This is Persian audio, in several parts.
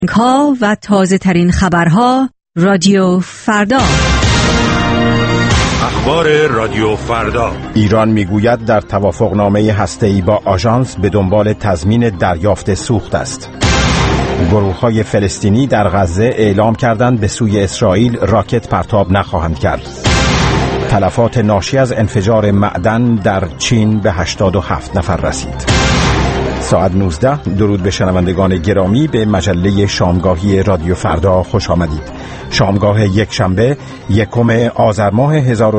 ها و تازه ترین خبرها رادیو فردا. اخبار رادیو فردا. ایران میگوید در توافقنامه هسته‌ای با آژانس به دنبال تضمین دریافت سوخت است. گروه‌های فلسطینی در غزه اعلام کردند به سوی اسرائیل راکت پرتاب نخواهند کرد. تلفات ناشی از انفجار معدن در چین به 87 نفر رسید. ساعت 19. درود به شنوندگان گرامی، به مجله شامگاهی رادیو فردا خوش آمدید. شامگاه یک شنبه 1 آذر ماه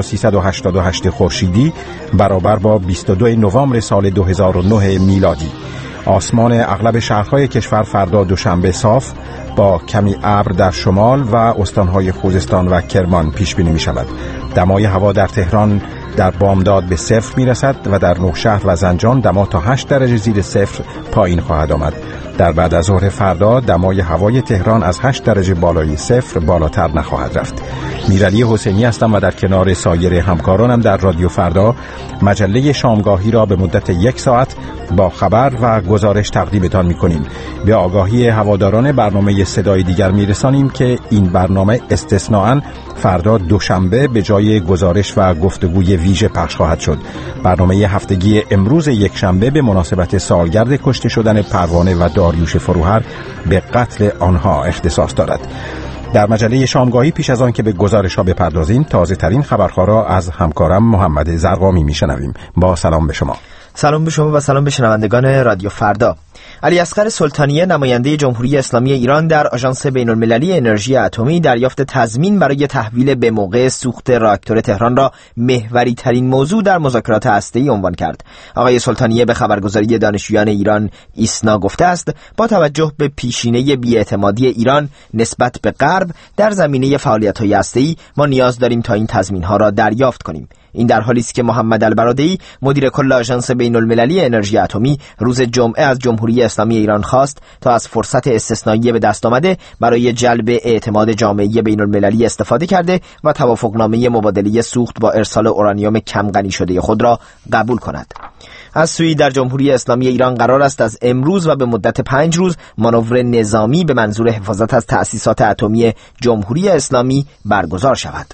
1388 خورشیدی برابر با 22 نوامبر سال 2009 میلادی. آسمان اغلب شهرهای کشور فردا دوشنبه صاف با کمی ابر در شمال و استانهای خوزستان و کرمان پیش بینی می شود. دمای هوا در تهران در بامداد به 0 می رسد و در نوشهر و زنجان دما تا 8 درجه زیر 0 پایین خواهد آمد. در بعد از ظهر فردا دمای هوای تهران از 8 درجه بالای 0 بالاتر نخواهد رفت. میرعلی حسینی هستم و در کنار سایر همکارانم در رادیو فردا مجله شامگاهی را به مدت 1 ساعت با خبر و گزارش تقدیمتان می‌کنیم. به آگاهی هواداران برنامه صدای دیگر میرسانیم که این برنامه استثناءً فردا دوشنبه به جای گزارش و گفتگوی ویژه پخش خواهد شد. برنامه هفتگی امروز یک شنبه به مناسبت سالگرد کشته شدن پروانه و داریوش فروهر به قتل آنها اختصاص دارد. در مجله شامگاهی پیش از آن که به گزارش ها بپردازیم، تازه ترین خبرها را از همکارم محمد زرقامی میشنویم. با سلام به شما. سلام به شما و سلام به شنوندگان رادیو فردا. علی اصغر سلطانیه، نماینده جمهوری اسلامی ایران در آژانس بین‌المللی انرژی اتمی، دریافت تضمین برای تحویل به موقع سوخت راکتور تهران را محوری ترین موضوع در مذاکرات هسته‌ای عنوان کرد. آقای سلطانیه به خبرگزاری دانشجویان ایران ایسنا گفته است با توجه به پیشینه بی‌اعتمادی ایران نسبت به غرب در زمینه فعالیت‌های هسته‌ای ما نیاز داریم تا این تضمین‌ها را دریافت کنیم. این در حالی است که محمد البرادعی، مدیر کل آژانس بین‌المللی انرژی اتمی، روز جمعه از جمهوری اسلامی ایران خواست تا از فرصت استثنایی به دست آمده برای جلب اعتماد جامعه بین‌المللی استفاده کرده و توافقنامه مبادله سوخت با ارسال اورانیوم کم غنی شده خود را قبول کند. از سوی در جمهوری اسلامی ایران قرار است از امروز و به مدت 5 روز مانور نظامی به منظور حفاظت از تأسیسات اتمی جمهوری اسلامی برگزار شود.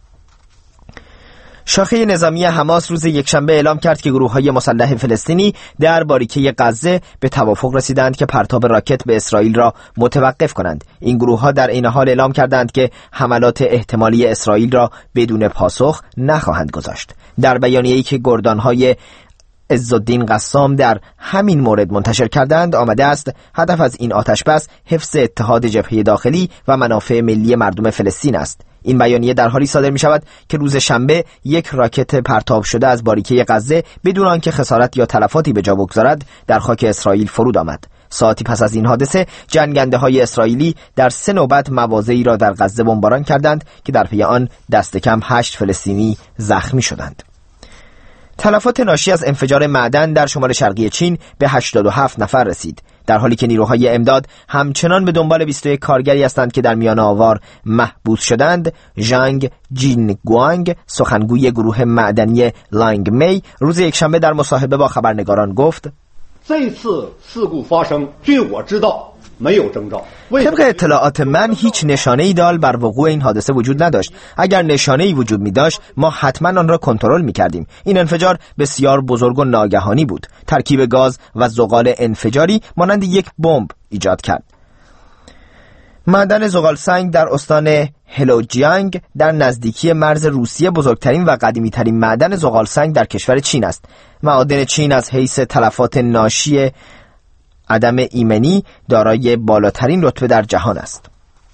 شاخه نظامی حماس روز یکشنبه اعلام کرد که گروه‌های مسلح فلسطینی در باریکه غزه به توافق رسیدند که پرتاب راکت به اسرائیل را متوقف کنند. این گروه‌ها در این حال اعلام کردند که حملات احتمالی اسرائیل را بدون پاسخ نخواهند گذاشت. در بیانیه‌ای که گردان‌های عزالدین قسام در همین مورد منتشر کردند آمده است هدف از این آتشبس حفظ اتحاد جبهه داخلی و منافع ملی مردم فلسطین است. این بیانیه در حالی صادر می شود که روز شنبه یک راکت پرتاب شده از باریکه غزه بدون آنکه خسارت یا تلفاتی به جا بگذارد در خاک اسرائیل فرود آمد. ساعتی پس از این حادثه جنگنده های اسرائیلی در 3 نوبت مواضعی را در غزه بمباران کردند که در پی آن دست کم 8 فلسطینی زخمی شدند. تلفات ناشی از انفجار معدن در شمال شرقی چین به 87 نفر رسید، در حالی که نیروهای امداد همچنان به دنبال 21 کارگری هستند که در میان آوار محبوس شدند. ژانگ جینگوانگ، سخنگوی گروه معدنی لانگ می، روز یکشنبه در مصاحبه با خبرنگاران گفت: طبق اطلاعات من هیچ نشانه‌ای دال بر وقوع این حادثه وجود نداشت. اگر نشانه‌ای وجود می‌داشت ما حتما آن را کنترل می‌کردیم. این انفجار بسیار بزرگ و ناگهانی بود. ترکیب گاز و زغال انفجاری مانند یک بمب ایجاد کرد. معدن زغالسنگ در استان هلوجیانگ در نزدیکی مرز روسیه بزرگترین و قدیمی‌ترین معدن زغالسنگ در کشور چین است. معادن چین از حیث تلفات ناشی عدم ایمنی دارای بالاترین رتبه در جهان است.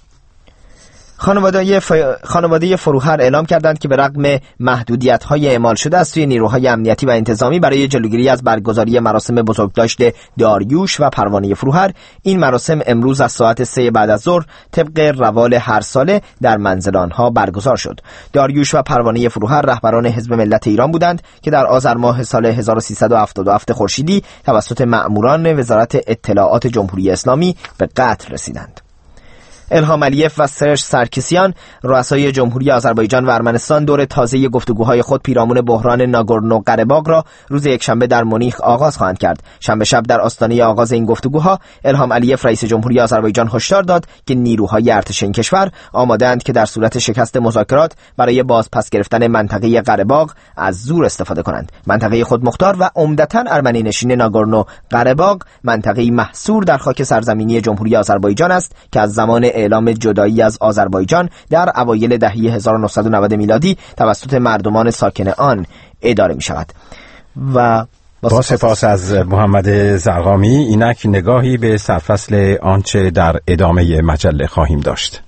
خانواده فروهر اعلام کردند که به رغم محدودیت‌های اعمال شده از سوی نیروهای امنیتی و انتظامی برای جلوگیری از برگزاری مراسم بزرگداشت داریوش و پروانه فروهر، این مراسم امروز از ساعت 3 بعد از ظهر طبق روال هر ساله در منزل آنها برگزار شد. داریوش و پروانه فروهر رهبران حزب ملت ایران بودند که در آذر ماه سال 1377 خورشیدی توسط مأموران وزارت اطلاعات جمهوری اسلامی به قتل رسیدند. الهام علیف و سرژ سرکسیان، رؤسای جمهوری آذربایجان و ارمنستان، دور تازه گفتگوهای خود پیرامون بحران ناگورنو قره‌باغ را روز یکشنبه در مونیخ آغاز خواهند کرد. شنبه شب در آستانه آغاز این گفتگوها الهام علیف رئیس جمهوری آذربایجان هشدار داد که نیروهای ارتش این کشور آماده‌اند که در صورت شکست مذاکرات برای بازپس گرفتن منطقه قره‌باغ از زور استفاده کنند. منطقه خودمختار و عمدتاً ارمنی نشین ناگورنو قره‌باغ منطقه‌ای محصور در خاک سرزمینی جمهوری آذربایجان است که از زمان اعلام جدایی از آذربایجان در اوایل دهه 1990 میلادی توسط مردمان ساکن آن اداره می شود. و با سپاس از محمد زرقامی. اینک نگاهی به سرفصل آنچه در ادامه مجله خواهیم داشت.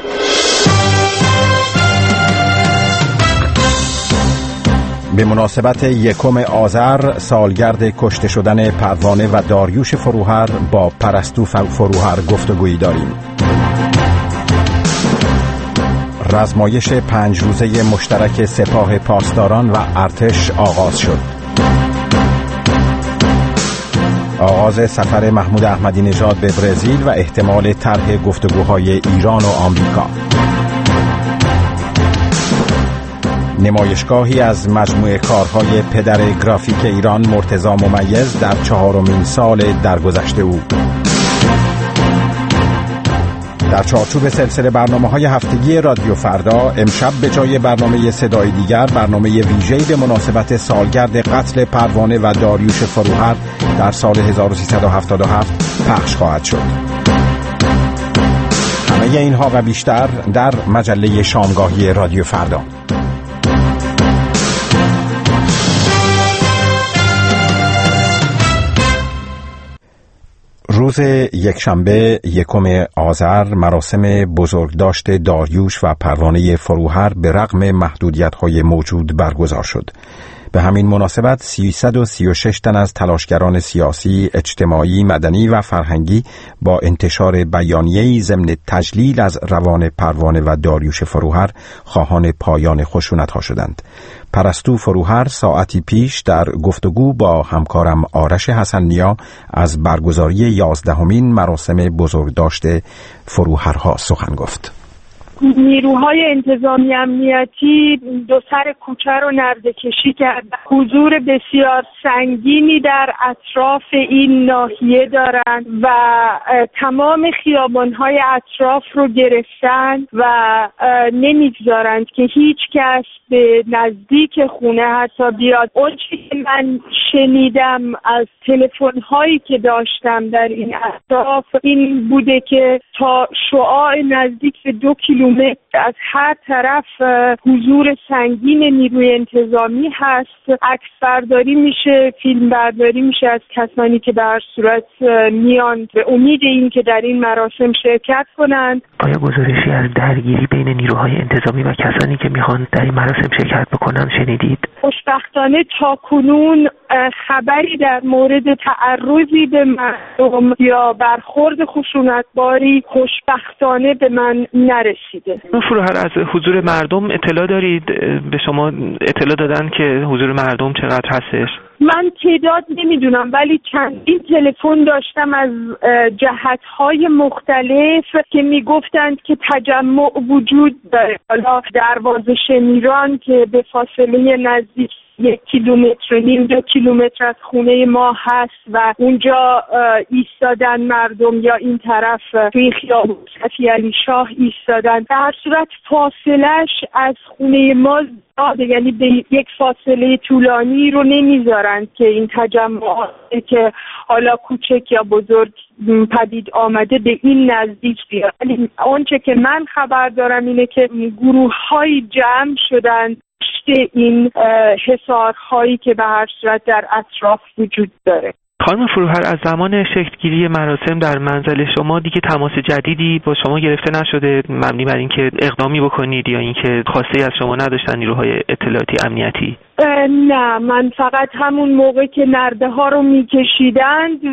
به مناسبت 1 آذر سالگرد کشته شدن پروانه و داریوش فروهر با پرستو فروهر گفتگویی داریم. رزمایش 5 روزه مشترک سپاه پاسداران و ارتش آغاز شد. آغاز سفر محمود احمدی نژاد به برزیل و احتمال طرح گفتگوهای ایران و آمریکا. نمایشگاهی از مجموعه کارهای پدر گرافیک ایران مرتضی ممیز در 4مین سال درگذشت او. در چارچوب سلسله برنامه‌های هفتگی رادیو فردا، امشب به جای برنامه صدای دیگر، برنامه ویژه‌ای به مناسبت سالگرد قتل پروانه و داریوش فروهر در سال 1377 پخش خواهد شد. همه اینها و بیشتر در مجله شامگاهی رادیو فردا. روز یکشنبه 1 آذر مراسم بزرگداشت داریوش و پروانه فروهر به رغم محدودیت‌های موجود برگزار شد. به همین مناسبت 336 تن از تلاشگران سیاسی، اجتماعی، مدنی و فرهنگی با انتشار بیانیه‌ای ضمن تجلیل از روان پروانه و داریوش فروهر خواهان پایان خشونت‌ها شدند. پرستو فروهر ساعتی پیش در گفتگو با همکارم آرش حسن‌نیا از برگزاری 11مین مراسم بزرگداشت فروهرها سخن گفت. نیروهای انتظامی امنیتی دو سر کوچه رو نرده‌کشی کرد. حضور بسیار سنگینی در اطراف این ناحیه دارند و تمام خیابان‌های اطراف رو گرفتن و نمیگذارند که هیچ کس به نزدیک خونه حتی بیاد. اونچه که من شنیدم از تلفن‌هایی که داشتم در این اطراف این بوده که تا شعاع نزدیک به 2 کیلومتر از هر طرف حضور سنگین نیروی انتظامی هست. عکس برداری میشه، فیلم برداری میشه از کسانی که به هر صورت میان به امید این که در این مراسم شرکت کنند. آیا گزارشی از درگیری بین نیروهای انتظامی و کسانی که میخوان در این مراسم شرکت بکنن شنیدید؟ خوشبختانه تا کنون خبری در مورد تعرضی به مردم یا برخورد خشونتباری خوشبختانه به من نرسیده. فروهر، از حضور مردم اطلاع دارید؟ به شما اطلاع دادن که حضور مردم چقدر هستش؟ من تعداد نمیدونم ولی چندین تلفن داشتم از جهت‌های مختلف که میگفتند که تجمع وجود داره. حالا دروازه شمیران که به فاصله نزدیک 1.5 کیلومتر 2 کیلومتر از خونه ما هست و اونجا ایستادن مردم، یا این طرف توی خیابون صفی علی شاه ایستادن. در هر صورت فاصلش از خونه ما زیاده، یعنی به یک فاصله طولانی رو نمیذارند که این تجمعاتی که حالا کوچک یا بزرگ پدید آمده به این نزدیک بیاد. ولی آنچه که من خبر دارم اینه که گروه‌های جمع شدن این حصارهایی که به هر صورت در اطراف وجود داره. خانم فروهر، از زمان شکلگیری مراسم در منزل شما دیگه تماس جدیدی با شما گرفته نشده مبنی بر اینکه اقدامی بکنید یا اینکه خواسته از شما نداشتن نیروهای اطلاعاتی امنیتی؟ نه، من فقط همون موقع که نرده ها رو میکشیدند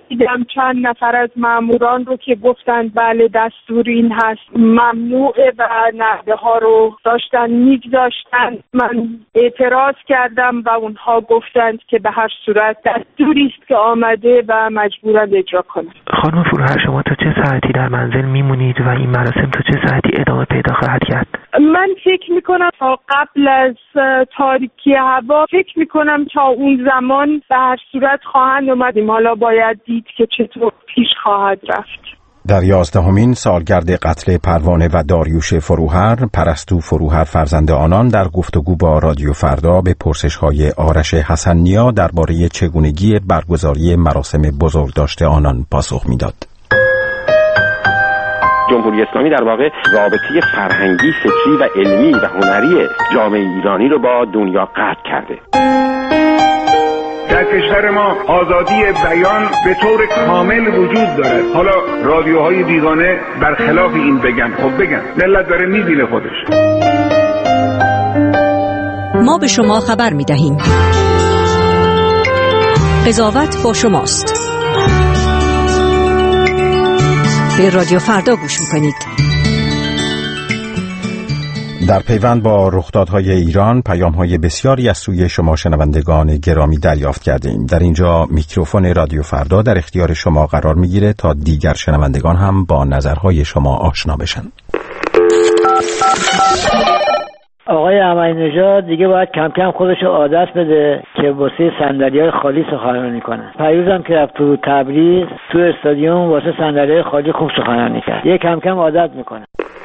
دیدم چند نفر از ماموران رو که گفتند بله دستور این هست ممنوعه و نرده ها رو داشتن میگذاشتن. من اعتراض کردم و اونها گفتند که به هر صورت دستوری است که آمده و مجبورند اجرا کنند. خانم فروهر، شما تا چه ساعتی در منزل میمونید و این مراسم تا چه ساعتی ادامه پیدا خواهد کرد؟ من فکر میکنم تا قبل از تاریکی هوا، فکر میکنم تا اون زمان به هر صورت خواهند اومدیم. حالا باید دید که چطور پیش خواهد رفت. در 11مین سالگرد قتل پروانه و داریوش فروهر، پرستو فروهر فرزند آنان در گفتگو با رادیو فردا به پرسش‌های آرش حسن نیا درباره چگونگی برگزاری مراسم بزرگداشت آنان پاسخ میداد. جمهوری اسلامی در واقع رابطه فرهنگی، فکری و علمی و هنری جامعه ایرانی رو با دنیا قطع کرده. در کشور ما آزادی بیان به طور کامل وجود داره. حالا رادیوهای بیگانه برخلاف این بگن، خب بگن، ملت داره میبینه خودش. ما به شما خبر میدهیم. قضاوت با شماست. به رادیو فردا گوش میکنید. در پیوند با رخدادهای ایران پیام‌های بسیاری از سوی شما شنوندگان گرامی دریافت کردیم. در اینجا میکروفون رادیو فردا در اختیار شما قرار میگیره تا دیگر شنوندگان هم با نظرهای شما آشنا بشن. آقای احمدی نژاد دیگه باید کم کم خودش عادت بده که واسه صندلی‌های خالی سخنرانی کنه. پیروزم که رفت تو تبریز تو استادیوم واسه صندلی‌های خالی خوب سخنرانی کرد. یه کم کم عادت میکنه.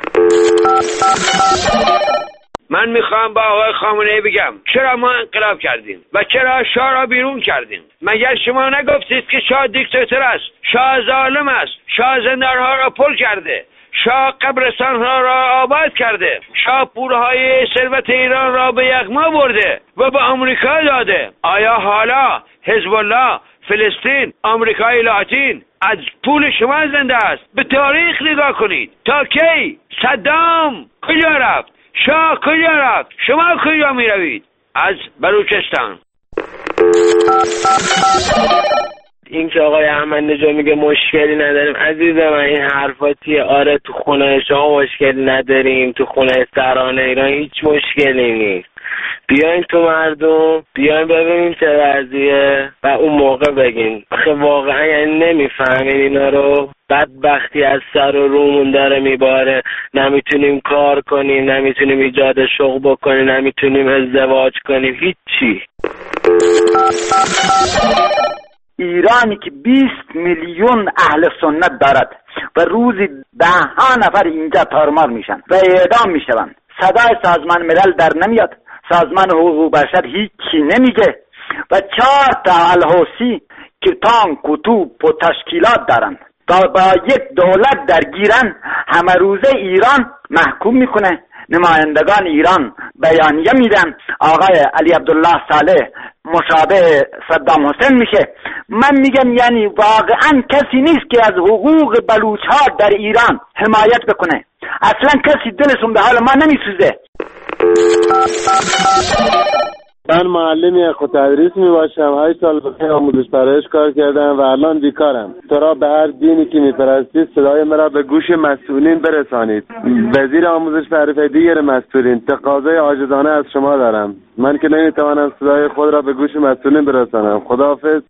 من میخوام با آقای خامنه‌ای بگم چرا ما انقلاب کردیم و چرا شاه را بیرون کردیم؟ مگر شما نگفتید که شاه دیکتاتور است، شاه ظالم است، شاه زندان‌ها را پر کرده، شاه قبرستان‌ها را آباد کرده، شاه پول‌های ثروت ایران را به یغما برده و به آمریکا داده؟ آیا حالا حزب الله، فلسطین، آمریکای لاتین از پول شما زنده است؟ به تاریخ نگاه کنید. تا کی؟ صدام کجا رفت؟ شاه کجا رفت؟ شما کجا می روید؟ از بلوچستان. این که آقای احمد نژاد میگه مشکلی نداریم، عزیز من این حرفاتیه. آره تو خونه شما مشکلی نداریم، تو خونه سران ایران هیچ مشکلی نیست. بیاین تو مردم، بیاین ببینیم چه وضعیه و اون موقع بگین. آخه واقعا یعنی نمیفهمین اینا رو. بدبختی از سر و رومون داره میباره، نمیتونیم کار کنیم، نمیتونیم ایجاد شغل بکنیم، نمیتونیم ازدواج کنیم، هیچی. ایرانی که 20 میلیون اهل سنت دارد و روزی 10 نفر اینجا تارمار میشن و اعدام میشن، صدای سازمان ملل در نمیاد، سازمان حقوق بشر هیچی نمیگه و 4 تا الحوثی که تانک و توپ و تشکیلات دارن تا با یک دولت درگیرن، همه روزه ایران محکوم میکنه. نمایندگان ایران بیانیه میدن، آقای علی عبدالله صالح مشابه صدام حسین میشه. من میگم یعنی واقعا کسی نیست که از حقوق بلوچ ها در ایران حمایت بکنه. اصلا کسی دلشون به حال ما نمیسوزه. من معلمی خود تدریس میباشم، 8 سال به آموزش پرورش کار کردم و الان بیکارم. تو را به هر دینی که میپرستید صدای مرا به گوش مسئولین برسانید. وزیر آموزش پرورش دیگر مسئولین، تقاضای عاجزانه از شما دارم. من که نمیتوانم صدای خود را به گوش مسئولین برسانم. خداحافظ.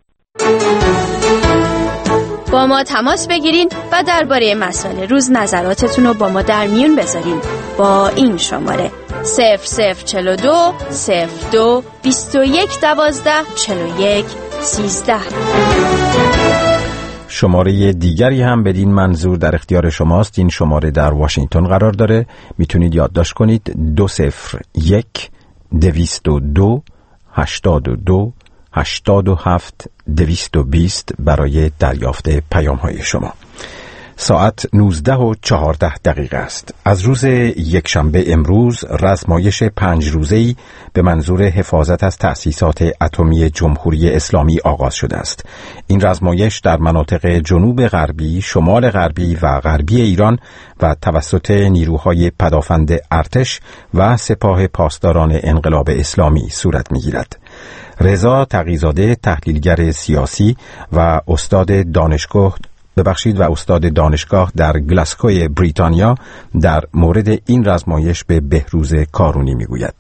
با ما تماس بگیرین و درباره مسائل روز نظراتتون رو با ما در میون بذارین با این شماره 0042 02 21 12 41 13. شماره دیگری هم بدین منظور در اختیار شماست. این شماره در واشنگتن قرار داره، میتونید یادداشت کنید 201 202 82 87 220 برای دریافت پیام‌های شما. ساعت 19:14 است. از روز یکشنبه امروز رزمایش 5 روزه‌ای به منظور حفاظت از تأسیسات اتمی جمهوری اسلامی آغاز شده است. این رزمایش در مناطق جنوب غربی، شمال غربی و غربی ایران و توسط نیروهای پدافند ارتش و سپاه پاسداران انقلاب اسلامی صورت می‌گیرد. رضا تقی‌زاده تحلیلگر سیاسی و استاد دانشگاه در گلاسکوی بریتانیا در مورد این رزمایش به بهروز کارونی میگوید.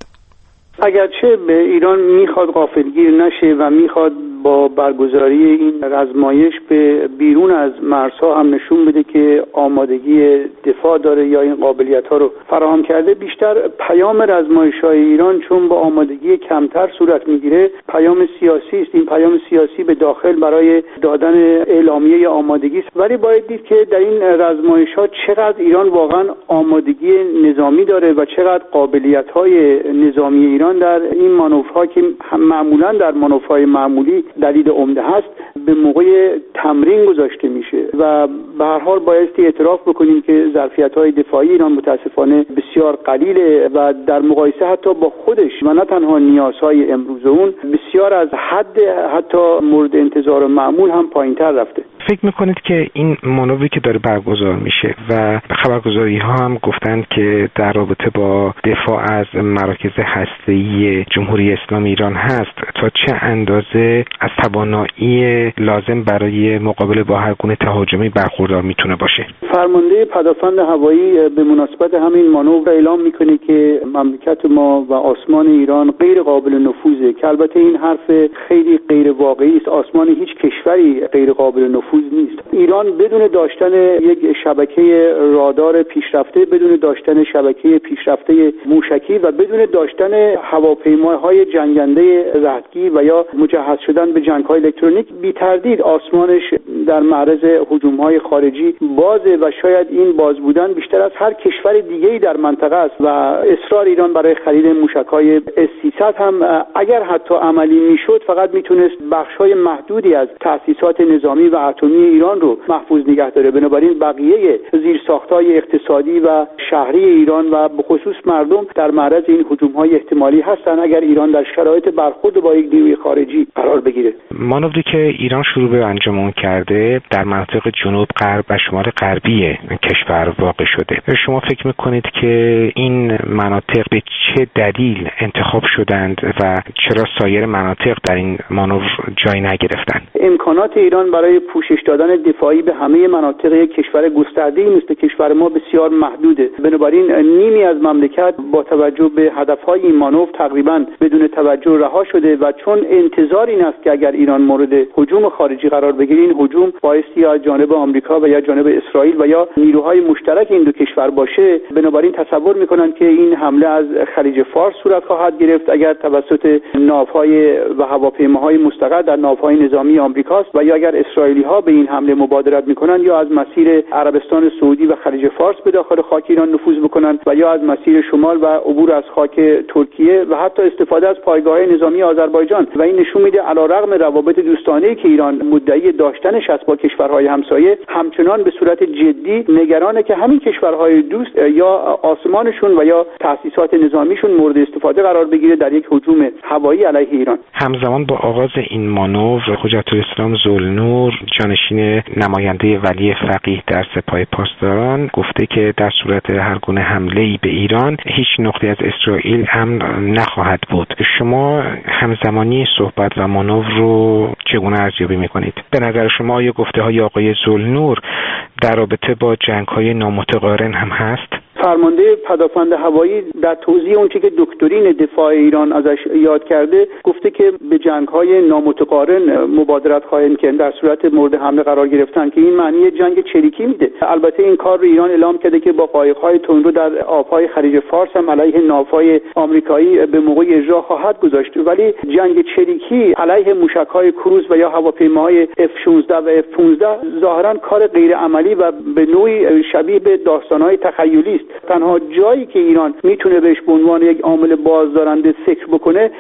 اگرچه به ایران میخواد غافلگیر نشه و میخواد با برگزاری این رزمایش به بیرون از مرزها هم نشون بده که آمادگی دفاع داره یا این قابلیت ها رو فراهم کرده، بیشتر پیام رزمایش‌های ایران چون با آمادگی کمتر صورت میگیره پیام سیاسی است. این پیام سیاسی به داخل برای دادن اعلامیه آمادگی است، ولی باید دید که در این رزمایش‌ها چقدر ایران واقعا آمادگی نظامی داره و چقدر قابلیت‌های نظامی ایران در این مانورها که معمولا در مانورهای معمولی دلیل عمده هست به موقع تمرین گذاشته میشه و به هر حال بایستی اعتراف بکنیم که ظرفیت‌های دفاعی ایران متاسفانه بسیار قلیله و در مقایسه حتی با خودش و نه تنها نیازهای امروز اون بسیار از حد حتی مورد انتظار معمول هم پایین‌تر رفته. فکر میکنید که این مانوری که داره برگزار میشه و خبرگزاری ها هم گفتند که در رابطه با دفاع از مراکز هسته‌ای جمهوری اسلامی ایران هست، تا چه اندازه از توانایی لازم برای مقابله با هر گونه تهاجمی برخوردار میتونه باشه؟ فرمانده پدافند هوایی به مناسبت همین مانور اعلام میکنه که مملکت ما و آسمان ایران غیر قابل نفوذه، که البته این حرف خیلی غیر واقعی است. آسمان هیچ کشوری غیر قابل نفوذ نیست. ایران بدون داشتن یک شبکه رادار پیشرفته، بدون داشتن شبکه پیشرفته موشکی و بدون داشتن هواپیماهای جنگنده رهتگی و یا مجهز شدن به جنگ‌های الکترونیک، بی تردید آسمانش در معرض هجوم‌های خارجی بازه و شاید این باز بودن بیشتر از هر کشور دیگه‌ای در منطقه است و اصرار ایران برای خرید موشک‌های S-300 هم اگر حتی عملی میشد فقط میتونست بخش‌های محدودی از تأسیسات نظامی و اتمی ایران رو محفوظ نگه داره. بنابراین بقیه زیرساخت‌های اقتصادی و شهری ایران و به خصوص مردم در معرض این هجوم‌های احتمالی هستند اگر ایران در شرایط برخورد با یک نیروی خارجی قرار بگیره. مانوری که ایران شروع به انجام کرده در مناطق جنوب غرب و شمال غربی کشور واقع شده. شما فکر میکنید که این مناطق به چه دلیل انتخاب شدند و چرا سایر مناطق در این مانور جای نگرفتند؟ امکانات ایران برای پوشش دادن دفاعی به همه مناطق یک کشور گسترده‌ای مثل کشور ما بسیار محدوده. بنابراین نیمی از مملکت با توجه به هدف‌های این مانور تقریباً بدون توجه رها شده و چون انتظار این است که اگر ایران مورد هجوم خارجی قرار بگیره، این هجوم بایستی از جانب آمریکا و یا جانب اسرائیل و یا نیروهای مشترک این دو کشور باشه. بنابراین تصور می‌کنند که این حمله از خلیج فارس صورت خواهد گرفت اگر توسط ناوهای و هواپیماهای مستقر در ناوهای نظامی آمریکاست و یا اگر اسرائیلی‌ها به این حمله مبادرت می‌کنند یا از مسیر عربستان سعودی و خلیج فارس به داخل خاک ایران نفوذ بکنند و یا از مسیر شمال و عبور از خاک ترکیه و حتی استفاده از پایگاه‌های نظامی آذربایجان. و این نشون میده علیرغم روابط دوستانه‌ای که ایران مدعی داشتنش است با کشورهای همسایه، همچنان به صورت جدی نگرانه که همین کشورهای دوست یا آسمانشون و یا تأسیسات نظامیشون مورد استفاده قرار بگیره در یک هجوم هوایی علیه ایران. همزمان با آغاز این مانور، حجت الاسلام ذوالنور، جانشین نماینده ولی فقیه در سپاه پاسداران، گفته که در صورت هر گونه حمله‌ای به ایران هیچ نقطه از اسرائیل امن نخواهد بود. شما همزمانی صحبت و مانور رو چگونه ارزیابی می‌کنید؟ به نظر شما آیا گفته‌های آقای ذوالنور در رابطه با جنگ‌های نامتقارن هم هست؟ فرمانده پدافند هوایی در توضیح اون چیزی که دکترین دفاع ایران ازش یاد کرده گفته که به جنگ‌های نامتقارن مبادرت خواهیم کرد در صورت مورد حمله قرار گرفتن، که این معنی جنگ چریکی میده. البته این کار رو ایران اعلام کرده که با قایق‌های تندرو در آب‌های خلیج فارس هم علیه ناوهای آمریکایی به موقع اجرا خواهد گذاشت، ولی جنگ چریکی علیه موشک‌های کروز و یا هواپیماهای F-16 و F-15 ظاهراً کار غیر عملی و به نوعی شبیه به داستان‌های تخیلی است. تنها جایی که ایران میتونه بهش به عنوان یک عامل بازدارنده فکر بکنه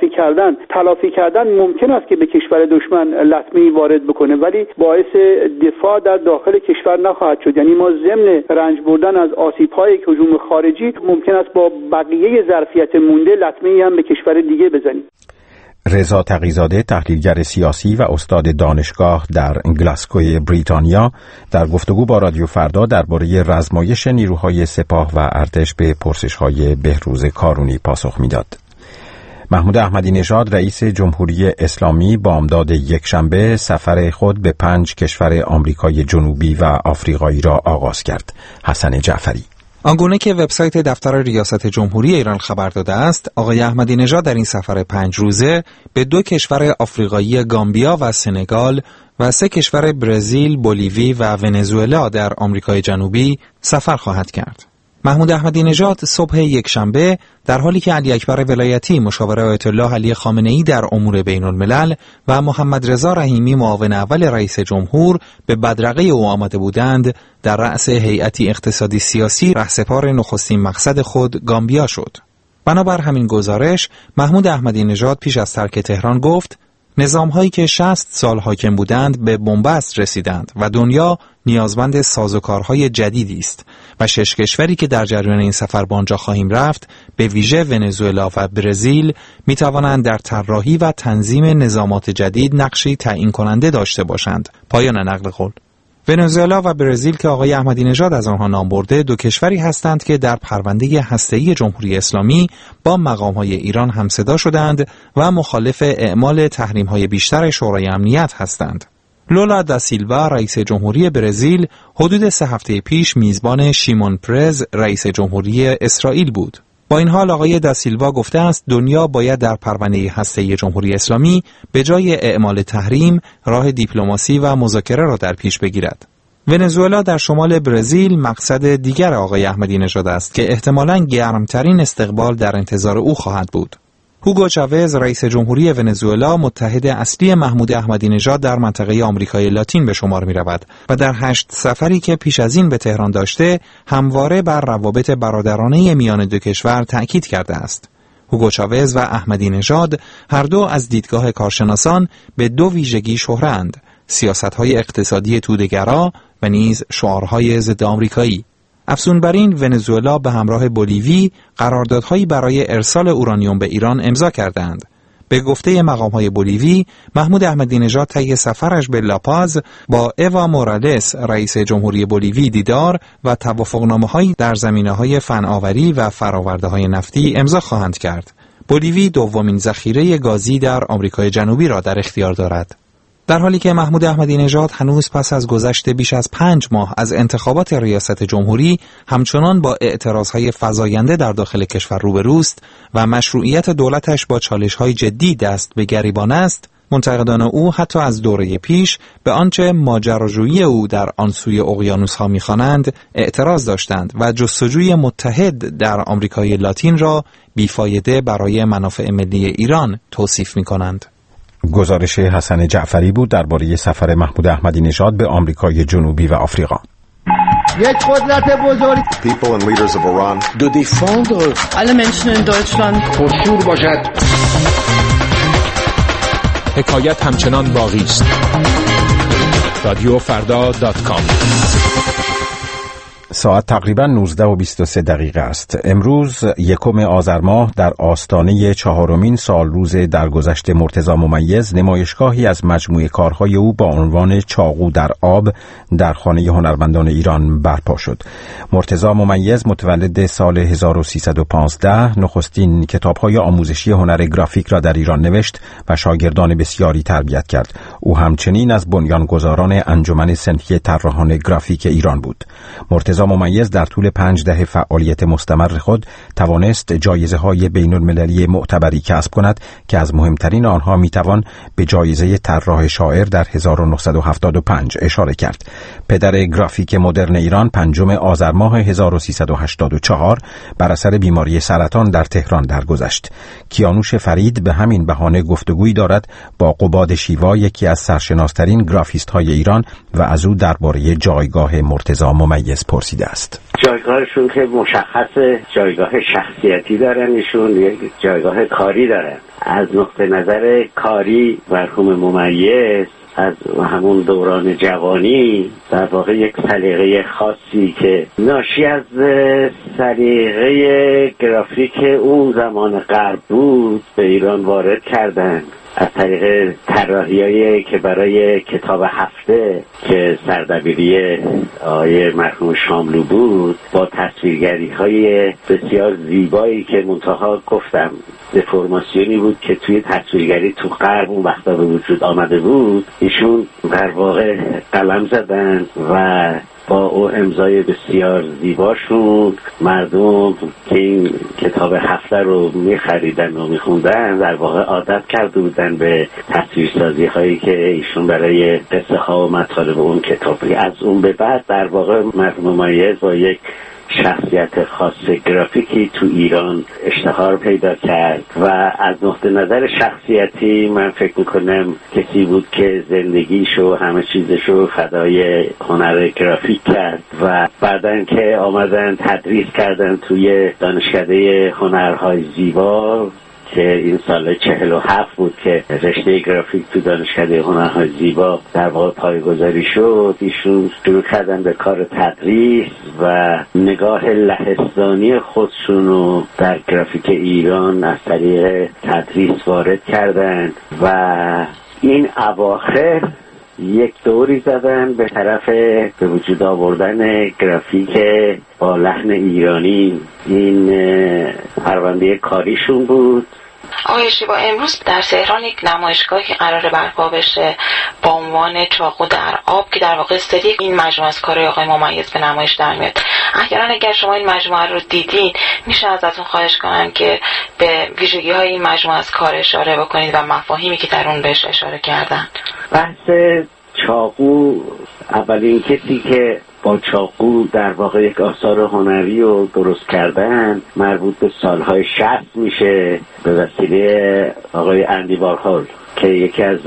تلافی کردن ممکن است که به کشور دشمن لطمه‌ای وارد بکنه، ولی باعث دفاع در داخل کشور نخواهد شد. یعنی ما ضمن رنج بردن از آسیب‌های یک هجوم خارجی ممکن است با بقیه ظرفیت مونده لطمه‌ای هم به کشور دیگه بزنیم. رضا تقی‌زاده تحلیلگر سیاسی و استاد دانشگاه در گلاسکوی بریتانیا در گفتگو با رادیو فردا درباره رزمایش نیروهای سپاه و ارتش به پرسش‌های بهروز کارونی پاسخ می‌داد. محمود احمدی نژاد رئیس جمهوری اسلامی بامداد یکشنبه سفر خود به 5 کشور آمریکای جنوبی و آفریقایی را آغاز کرد. حسن جعفری. آنگونه که وبسایت دفتر ریاست جمهوری ایران خبر داده است، آقای احمدی نژاد در این سفر 5 روزه به 2 کشور آفریقایی گامبیا و سنگال و 3 کشور برزیل، بولیوی و ونزوئلا در آمریکای جنوبی سفر خواهد کرد. محمود احمدی نژاد صبح یکشنبه در حالی که علی اکبر ولایتی مشاور آیت الله علی خامنه‌ای در امور بین الملل و محمد رضا رحیمی معاون اول رئیس جمهور به بدرقه او آمده بودند، در رأس هیئتی اقتصادی سیاسی رهسپار نخستین مقصد خود گامبیا شد. بنابر همین گزارش، محمود احمدی نژاد پیش از ترک تهران گفت: نظام‌هایی که 60 سال حاکم بودند به بنبست رسیدند و دنیا نیازمند سازوکارهای جدیدی است و 6 کشوری که در جریان این سفر به آنجا خواهیم رفت، به ویژه ونزوئلا و برزیل، می‌توانند در طراحی و تنظیم نظامات جدید نقشی تعیین کننده داشته باشند. پایان نقل قول. ونزوئلا و برزیل که آقای احمدی نژاد از آنها نام برده، 2 کشوری هستند که در پرونده هسته‌ای جمهوری اسلامی با مقام‌های ایران همصدا شدند و مخالف اعمال تحریم‌های بیشتر شورای امنیت هستند. لولا دا سیلوا رئیس جمهوری برزیل حدود 3 هفته پیش میزبان شیمون پرز رئیس جمهوری اسرائیل بود. با این حال آقای دا سیلوا گفته است دنیا باید در پرونده هسته‌ای جمهوری اسلامی به جای اعمال تحریم راه دیپلماسی و مذاکره را در پیش بگیرد. ونزوئلا در شمال برزیل مقصد دیگر آقای احمدی نژاد است که احتمالاً گرمترین استقبال در انتظار او خواهد بود. هوگو چاوز رئیس جمهوری ونزوئلا متحد اصلی محمود احمدی نژاد در منطقه آمریکای لاتین به شمار می رود و در 8 سفری که پیش از این به تهران داشته همواره بر روابط برادرانه میان 2 کشور تأکید کرده است. هوگو چاوز و احمدی نژاد هر دو از دیدگاه کارشناسان به 2 ویژگی شهره‌اند: سیاست‌های اقتصادی توده‌گرا و نیز شعارهای ضد آمریکایی. افزون بر این، ونزوئلا به همراه بولیوی قراردادهایی برای ارسال اورانیوم به ایران امضا کردند. به گفته مقام‌های بولیوی، محمود احمدی نژاد طی سفرش به لاپاز با اوا مورالس رئیس جمهوری بولیوی دیدار و توافقنامه‌هایی در زمینه‌های فناوری و فرآورده‌های نفتی امضا خواهند کرد. بولیوی دومین ذخیره گازی در آمریکای جنوبی را در اختیار دارد. در حالی که محمود احمدی نژاد هنوز پس از گذشت بیش از 5 ماه از انتخابات ریاست جمهوری همچنان با اعتراضهای فزاینده در داخل کشور روبروست و مشروعیت دولتش با چالش‌های جدی دست به گریبان است، منتقدان او حتی از دوره پیش به آنچه ماجراجویی او در آن سوی اقیانوس‌ها می‌خوانند اعتراض داشتند و جستجوی متحد در آمریکای لاتین را بیفایده برای منافع ملی ایران توصیف می‌کنند. گزارش حسن جعفری بود درباره سفر محمود احمدی نژاد به آمریکای جنوبی و آفریقا. یک قدرت بزرگ. People and leaders of Iran do defend alle Menschen in Deutschland پرشور باشد. حکایت همچنان باقی است. رادیوفردا.com. ساعت تقریبا 19:23 است. امروز 1 آذر ماه در آستانه 4مین سالروز درگذشت مرتضی ممیز، نمایشگاهی از مجموعه کارهای او با عنوان چاقو در آب در خانه هنرمندان ایران برپا شد. مرتضی ممیز متولد سال 1315 نخستین کتاب‌های آموزشی هنر گرافیک را در ایران نوشت و شاگردان بسیاری تربیت کرد. او همچنین از بنیانگذاران انجمن صنفی طراحان گرافیک ایران بود. مرتضی ممیز در طول 5 دهه فعالیت مستمر خود توانست جایزه‌های بین‌المللی معتبری کسب کند که از مهمترین آنها میتوان به جایزه طراح شاعر در 1975 اشاره کرد. پدر گرافیک مدرن ایران 5 آذر ماه 1384 بر اثر بیماری سرطان در تهران درگذشت. کیانوش فرید به همین بهانه گفتگویی دارد با قباد شیوا، یکی از سرشناسترین گرافیست‌های ایران، و از او درباره جایگاه مرتضی ممیز پرسیده است. جایگاهشون که مشخص جایگاه شخصیتی دارن، ایشون یک جایگاه کاری دارن. از نقطه نظر کاری مرحوم ممیز از همون دوران جوانی در واقع یک سلیقه خاصی که ناشی از سلیقه گرافیک اون زمان غرب بود به ایران وارد کردن از طریق طراحی‌هایی که برای کتاب هفته که سردبیری آقای مرحوم شاملو بود، با تصویرگری‌های بسیار زیبایی که منتها گفتم دفرماسیونی بود که توی تصویرگری تو غرب اون وقتا به وجود آمده بود، ایشون در واقع قلم زدن و با او امضای بسیار زیباشون مردم که این کتاب هفته رو میخریدن و میخوندن در واقع عادت کرده بودن به تصویرسازی هایی که ایشون برای قصه ها و مطالب اون کتاب. از اون به بعد در واقع مرحوم ممیز با یک شخصیت خاص گرافیکی تو ایران اشتهار پیدا کرد و از نقطه نظر شخصیتی من فکر میکنم کسی بود که زندگیشو همه چیزشو فدای هنر گرافیک کرد و بعدن که آمدن تدریس کردن توی دانشکده هنرهای زیبا که این سال 47 بود که رشته گرافیک تو دانشکده هنرهای زیبا در واقع پایه‌گذاری شد. ایشون شروع کردن به کار تدریس و نگاه لهستانی خودشونو در گرافیک ایران از طریق تدریس وارد کردن و این اواخر یک دوری زدن به طرف به وجود آوردن گرافیک با لحن ایرانی. این پرونده کاریشون بود. آقای شیوا، امروز در تهران یک نمایشگاهی قراره برپا بشه با عنوان چاقو در آب که در واقع سری این مجموعه از کارهای آقای ممیز به نمایش در میاد. اگر شما این مجموعه رو دیدین میشه ازتون خواهش کنم که به ویژگی های این مجموعه از کار اشاره بکنید و مفاهیمی که در اون بهش اشاره کردن. بحث چاقو، اولین کسی که با چاقو در واقع یک آثار هنری رو درست کردن مربوط به سالهای 60 میشه به وسیله آقای اندی وارهول که یکی از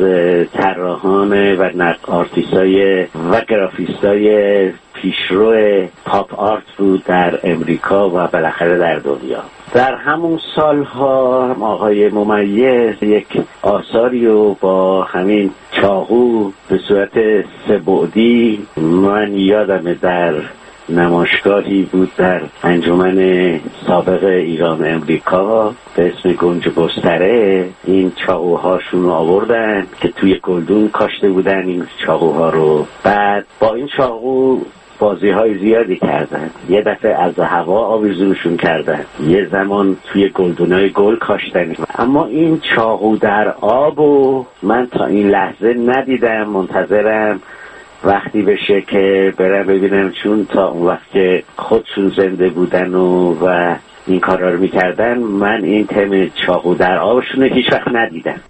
طراحان و آرتیستای و گرافیستای پیشرو پاپ آرت بود در امریکا و بالاخره در دنیا. در همون سالها آقای ممیز یک آثاری رو با همین چاقو به صورت سه‌بعدی، من یادم در نمایشگاهی بود در انجمن سابق ایران امریکا به اسم گنج بستره، این چاقوهاشون رو آوردن که توی گلدون کاشته بودن این چاقوها رو. بعد با این چاقو بازی های زیادی کردن. یه دفعه از هوا آویزونشون کردن، یه زمان توی گلدونای گل کاشتن. اما این چاقو در آب و من تا این لحظه ندیدم. منتظرم وقتی بشه که برم ببینم، چون تا اون وقت که خودشون زنده بودن و این کارا رو میکردن من این تم چاقو در آبشون هیچ وقت ندیدم.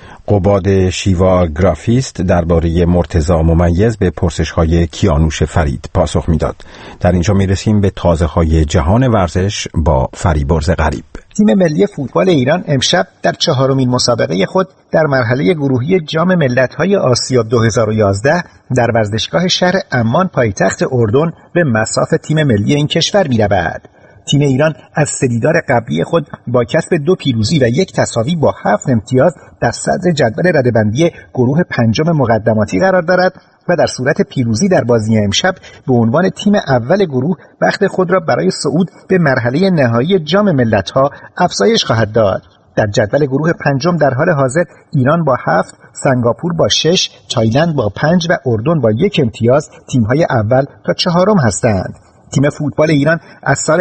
قباد شیوا گرافیست درباره مرتضی ممیز به پرسش‌های کیانوش فرید پاسخ میداد. در اینجا میرسیم به تازه‌های جهان ورزش با فریبرز غریب. تیم ملی فوتبال ایران امشب در 4مین مسابقه خود در مرحله گروهی جام ملت‌های آسیا 2011 در ورزشگاه شهر عمان پایتخت اردن به مصاف تیم ملی این کشور می‌رود. تیم ایران از سه دیدار قبلی خود با کسب 2 پیروزی و 1 تساوی با 7 امتیاز در صدر جدول رده‌بندی گروه 5 مقدماتی قرار دارد و در صورت پیروزی در بازی امشب به عنوان تیم اول گروه بخت خود را برای صعود به مرحله نهایی جام ملت‌ها افزایش خواهد داد. در جدول گروه 5 در حال حاضر ایران با 7، سنگاپور با 6، تایلند با 5 و اردن با 1 امتیاز تیم‌های اول تا 4 هستند. تیم فوتبال ایران از سال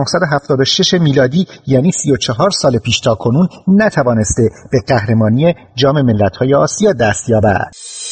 1976 میلادی یعنی 34 سال پیش تا کنون نتوانسته به قهرمانی جام ملت‌های آسیا دست یابد.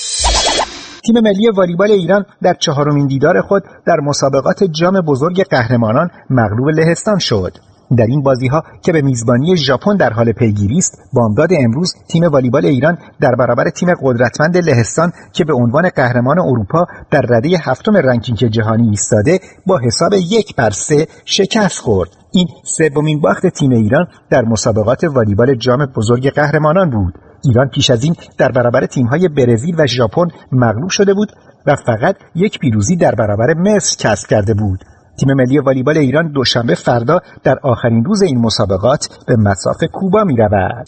تیم ملی والیبال ایران در 4مین دیدار خود در مسابقات جام بزرگ قهرمانان مغلوب لهستان شد. در این بازی‌ها که به میزبانی ژاپن در حال پیگیری است، بامداد امروز تیم والیبال ایران در برابر تیم قدرتمند لهستان که به عنوان قهرمان اروپا در رده 7 رنکینگ جهانی ایستاده با حساب 1-3 شکست خورد. این سومین باخت تیم ایران در مسابقات والیبال جام بزرگ قهرمانان بود. ایران پیش از این در برابر تیم‌های برزیل و ژاپن مغلوب شده بود و فقط 1 پیروزی در برابر مصر کسب کرده بود. تیم ملی والیبال ایران دوشنبه فردا در آخرین روز این مسابقات به مصاف کوبا می‌رود.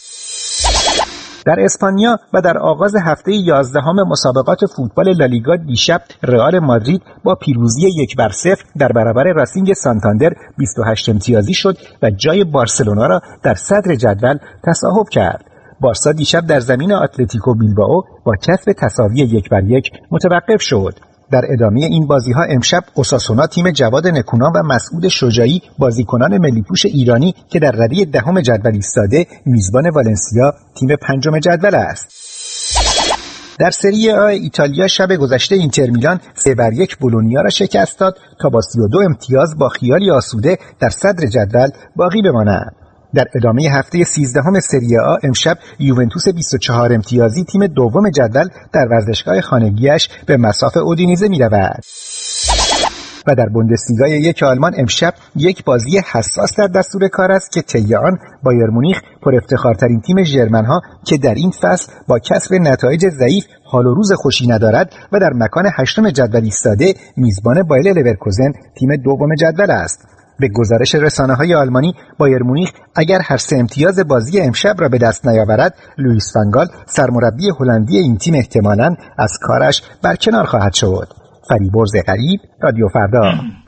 در اسپانیا و در آغاز هفته 11 مسابقات فوتبال لالیگا دیشب رئال مادرید با پیروزی 1-0 در برابر راسینگ سانتاندر 28 امتیازی شد و جای بارسلونا را در صدر جدول تصاحب کرد. بارسا دیشب در زمین اتلتیکو بیلبائو با کسب تساوی 1-1 متوقف شد. در ادامه این بازی‌ها امشب اوساسونا تیم جواد نکونام و مسعود شجاعی بازیکنان ملی‌پوش ایرانی که در رده دهم جدول ایستاده میزبان والنسیا تیم پنجم جدول است. در سری آ ایتالیا شب گذشته اینتر میلان 3-1 بولونیا را شکست داد تا با 32 امتیاز با خیالی آسوده در صدر جدول باقی بماند. در ادامه هفته 13 سری آ امشب یوونتوس 24 امتیازی تیم دوم جدول در ورزشگاه خانگیش به مصاف اودینیزه می‌رود. و در بوندسلیگای 1 آلمان امشب یک بازی حساس در دستور کار است که طی آن بایر مونیخ پر افتخارترین تیم ژرمن‌ها که در این فصل با کسب نتایج ضعیف حال و روز خوشی ندارد و در مکان 8م جدول ایستاده میزبان بایر لورکوزن تیم دوم جدول است. به گزارش رسانه‌های آلمانی بایر مونیخ اگر هر 3 امتیاز بازی امشب را به دست نیاورد، لوئیس فانگال سرمربی هلندی این تیم احتمالاً از کارش برکنار خواهد شد. فریبرز غریب، رادیو فردا.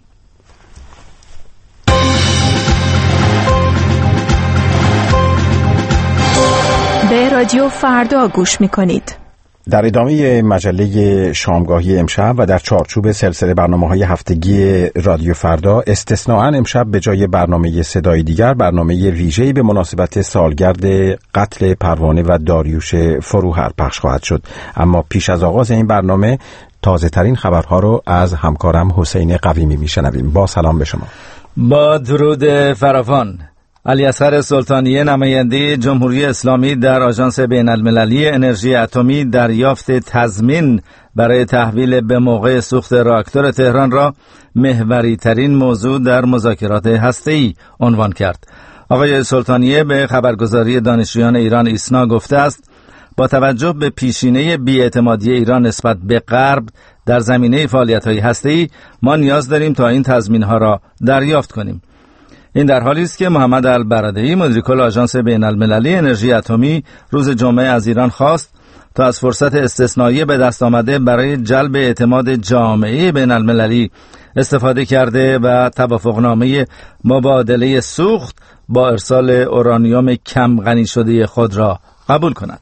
به رادیو فردا گوش می‌کنید. در ادامه مجله شامگاهی امشب و در چارچوب سلسله برنامه‌های هفتگی رادیو فردا، استثناءً امشب به جای برنامه صدای دیگر برنامه ویژه‌ای به مناسبت سالگرد قتل پروانه و داریوش فروهر پخش خواهد شد. اما پیش از آغاز این برنامه تازه ترین خبرها رو از همکارم حسین قویمی میشنویم. با سلام به شما. با درود فراوان. علیاصغر سلطانیه نماینده جمهوری اسلامی در آژانس بین‌المللی انرژی اتمی دریافت تضمین برای تحویل به موقع سوخت راکتور تهران را محوری ترین موضوع در مذاکرات هسته‌ای عنوان کرد. آقای سلطانیه به خبرگزاری دانشجویان ایران ایسنا گفته است با توجه به پیشینه بی‌اعتمادی ایران نسبت به غرب در زمینه فعالیت‌های هسته‌ای ما نیاز داریم تا این تضمین‌ها را دریافت کنیم. این در حالی است که محمد البرادعی مدیر کل آژانس بین‌المللی انرژی اتمی روز جمعه از ایران خواست تا از فرصت استثنایی به دست آمده برای جلب اعتماد جامعه بین‌المللی استفاده کرده و توافقنامه مبادله سوخت با ارسال اورانیوم کم غنی شده خود را قبول کند.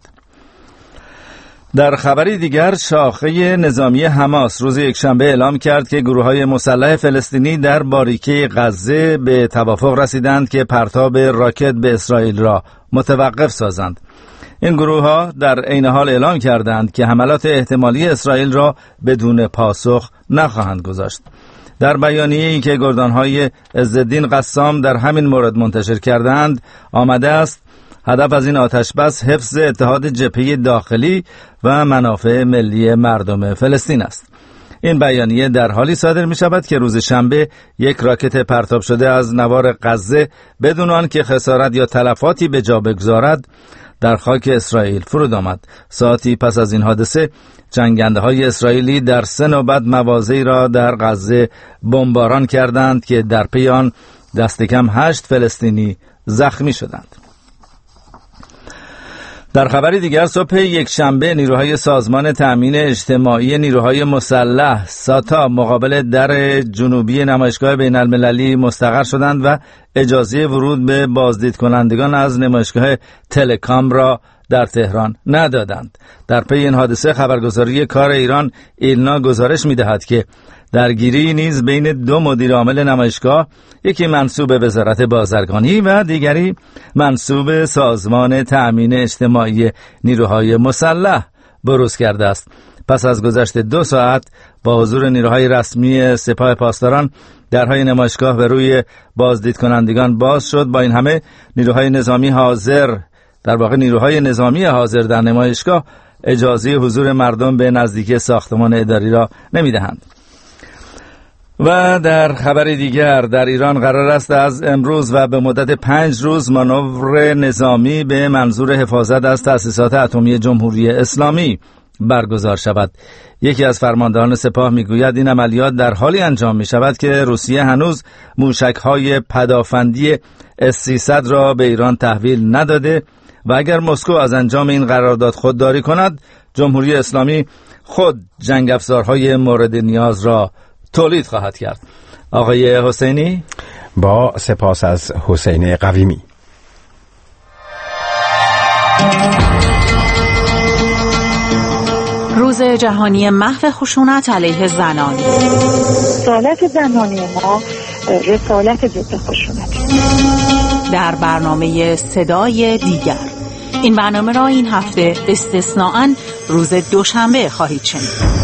در خبری دیگر، شاخه نظامی حماس روز یکشنبه اعلام کرد که گروه‌های مسلح فلسطینی در باریکه غزه به توافق رسیدند که پرتاب راکت به اسرائیل را متوقف سازند. این گروه‌ها در عین حال اعلام کردند که حملات احتمالی اسرائیل را بدون پاسخ نخواهند گذاشت. در بیانیه‌ای که گردان‌های عزالدین قسام در همین مورد منتشر کردند آمده است هدف از این آتشبس حفظ اتحاد جبهه داخلی و منافع ملی مردم فلسطین است. این بیانیه در حالی صادر می شود که روز شنبه یک راکت پرتاب شده از نوار غزه بدون آنکه خسارت یا تلفاتی به جا بگذارد در خاک اسرائیل فرود آمد. ساعتی پس از این حادثه جنگنده‌های اسرائیلی در 3 نوبت مواضعی را در غزه بمباران کردند که در پی آن دست کم 8 فلسطینی زخمی شدند. در خبری دیگر، صبح یک شنبه نیروهای سازمان تأمین اجتماعی نیروهای مسلح ساتا مقابل در جنوبی نمایشگاه بین‌المللی مستقر شدند و اجازه ورود به بازدید کنندگان از نمایشگاه تلکام را در تهران ندادند. در پی این حادثه خبرگزاری کار ایران ایلنا گزارش می‌دهد که درگیری نیز بین 2 مدیر عامل نمایشگاه، یکی منسوب وزارت بازرگانی و دیگری منسوب سازمان تأمین اجتماعی نیروهای مسلح بروز کرده است. پس از گذشت 2 ساعت با حضور نیروهای رسمی سپاه پاسداران درهای نمایشگاه به روی بازدید کنندگان باز شد. با این همه نیروهای نظامی حاضر در نمایشگاه اجازه حضور مردم به نزدیکی ساختمان اداری را نمی‌دهند. و در خبر دیگر، در ایران قرار است از امروز و به مدت 5 روز مانور نظامی به منظور حفاظت از تأسیسات اتمی جمهوری اسلامی برگزار شود. یکی از فرماندهان سپاه میگوید این عملیات در حالی انجام می شود که روسیه هنوز موشک‌های پدافندی S-300 را به ایران تحویل نداده و اگر مسکو از انجام این قرارداد خودداری کند، جمهوری اسلامی خود جنگ افزارهای مورد نیاز را تولید خواهد کرد. آقای حسینی، با سپاس از حسین قویمی. روز جهانی محو خشونت علیه زنان. رسالت زنانه ما رسالت ضد خشونت. در برنامه صدای دیگر، این برنامه را این هفته استثناءً روز دوشنبه خواهید شنید.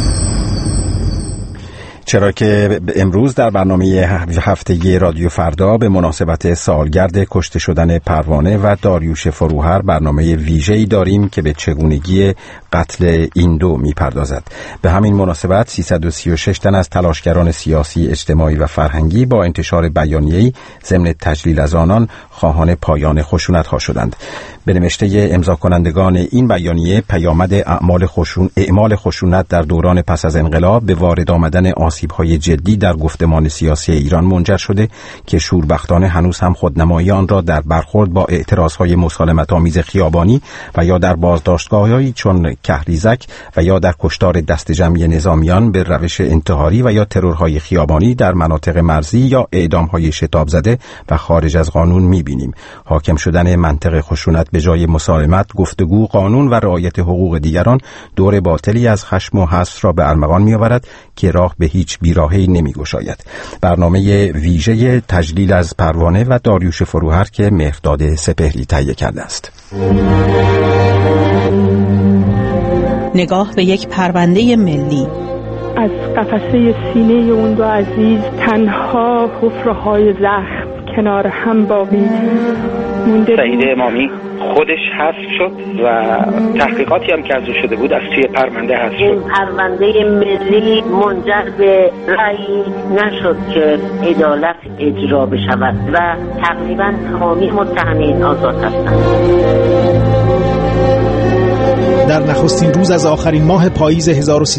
چرا که امروز در برنامه هفتگی رادیو فردا به مناسبت سالگرد کشته شدن پروانه و داریوش فروهر برنامه ویژه‌ای داریم که به چگونگی قتل این دو میپردازد. به همین مناسبت 336 تن از تلاشگران سیاسی، اجتماعی و فرهنگی با انتشار بیانیه‌ای ضمن تجلیل از آنان خواهان پایان خشونت‌ها شدند. به نوشته امضا کنندگان این بیانیه، پیامد اعمال خشونت در دوران پس از انقلاب به وارد آمدن آسیب‌های جدی در گفتمان سیاسی ایران منجر شده که شوربختانه هنوز هم خودنمایی آن را در برخورد با اعتراضهای مسالمت‌آمیز خیابانی و یا در بازداشتگاه‌هایی چون کهریزک و یا در کشتار دست جمعی نظامیان به روش انتحاری و یا ترورهای خیابانی در مناطق مرزی یا اعدام‌های شتاب زده و خارج از قانون می‌بینیم. حاکم شدن منطق خشونت به جای مسالمت، گفتگو، قانون و رعایت حقوق دیگران دور باطلی از خشم و حسد را به ارمغان می‌آورد که راه به هیچ بیراهه‌ای نمی‌گشاید. برنامه ویژه تجلیل از پروانه و داریوش فروهر که مهرداد سپهری تهیه کرده است. نگاه به یک پرونده ملی. از قفسه سینه اون دو عزیز تنها حفره‌های زخم کنار هم باقی مونده. سعید امامی خودش حذف شد و تحقیقاتی هم که ازش شده بود از توی پرونده حذف شد. این پرونده ملی منجر به رأی نشد که عدالت اجرا بشود و تقریبا تمامی متهمین آزاد هستند. در نخستین روز از آخرین ماه پاییز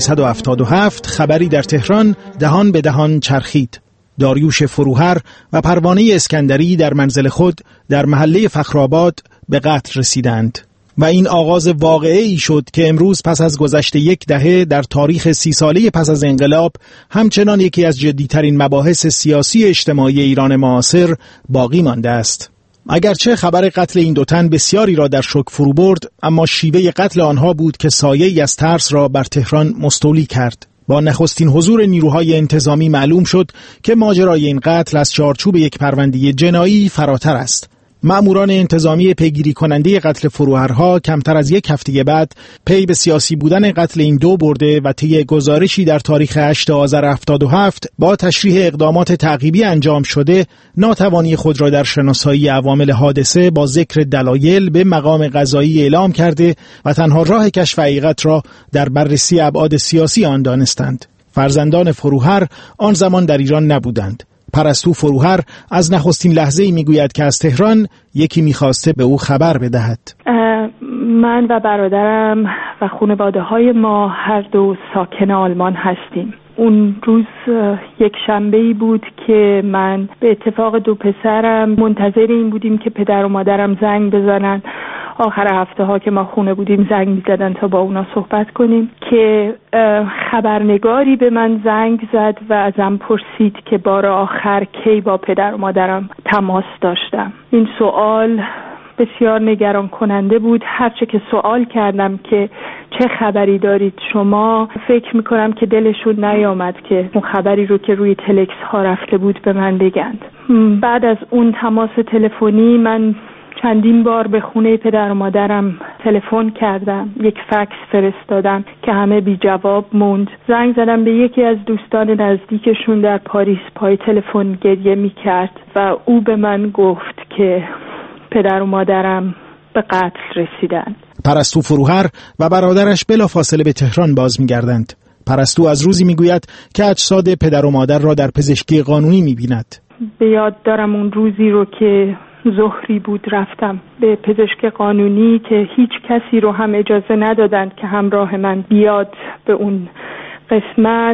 1377 خبری در تهران دهان به دهان چرخید. داریوش فروهر و پروانه اسکندری در منزل خود در محله فخرآباد به قتل رسیدند و این آغاز واقعه‌ای شد که امروز پس از گذشت یک دهه در تاریخ 30 ساله پس از انقلاب همچنان یکی از جدیترین مباحث سیاسی اجتماعی ایران معاصر باقی مانده است. اگرچه خبر قتل این دو تن بسیاری را در شوک فرو برد، اما شیوه قتل آنها بود که سایه‌ای از ترس را بر تهران مستولی کرد. با نخستین حضور نیروهای انتظامی معلوم شد که ماجرای این قتل از چارچوب یک پرونده جنایی فراتر است. مأموران انتظامی پیگیری کننده قتل فروهرها کمتر از یک هفته بعد پی به سیاسی بودن قتل این دو برده و طی گزارشی در تاریخ 8 آذر 77 با تشریح اقدامات تعقیبی انجام شده ناتوانی خود را در شناسایی عوامل حادثه با ذکر دلایل به مقام قضایی اعلام کرده و تنها راه کشف حقیقت را در بررسی ابعاد سیاسی آن دانستند. فرزندان فروهر آن زمان در ایران نبودند. پرستو فروهر از نخستین لحظه‌ای میگوید که از تهران یکی میخواسته به او خبر بدهد. من و برادرم و خانواده‌های ما هر دو ساکن آلمان هستیم. اون روز یک شنبه‌ای بود که من به اتفاق دو پسرم منتظر این بودیم که پدر و مادرم زنگ بزنن. آخر هفته ها که ما خونه بودیم زنگ می‌زدن تا با اونا صحبت کنیم که خبرنگاری به من زنگ زد و ازم پرسید که بار آخر کی با پدر و مادرم تماس داشتم. این سوال بسیار نگران کننده بود. هرچه که سوال کردم که چه خبری دارید شما، فکر میکنم که دلشون نیامد که اون خبری رو که روی تلکس ها رفته بود به من بگند. بعد از اون تماس تلفنی من چندین بار به خونه پدر و مادرم تلفن کردم، یک فکس فرستادم که همه بی جواب موند. زنگ زدم به یکی از دوستان نزدیکشون در پاریس، پای تلفن گریه میکرد و او به من گفت که پدر و مادرم به قتل رسیدند. پرستو فروهر و برادرش بلافاصله به تهران باز میگردند. پرستو از روزی میگوید که اجساد پدر و مادر را در پزشکی قانونی میبیند. به یاد دارم اون روزی رو که ظهری بود رفتم به پزشک قانونی که هیچ کسی رو هم اجازه ندادند که همراه من بیاد به اون قسمت.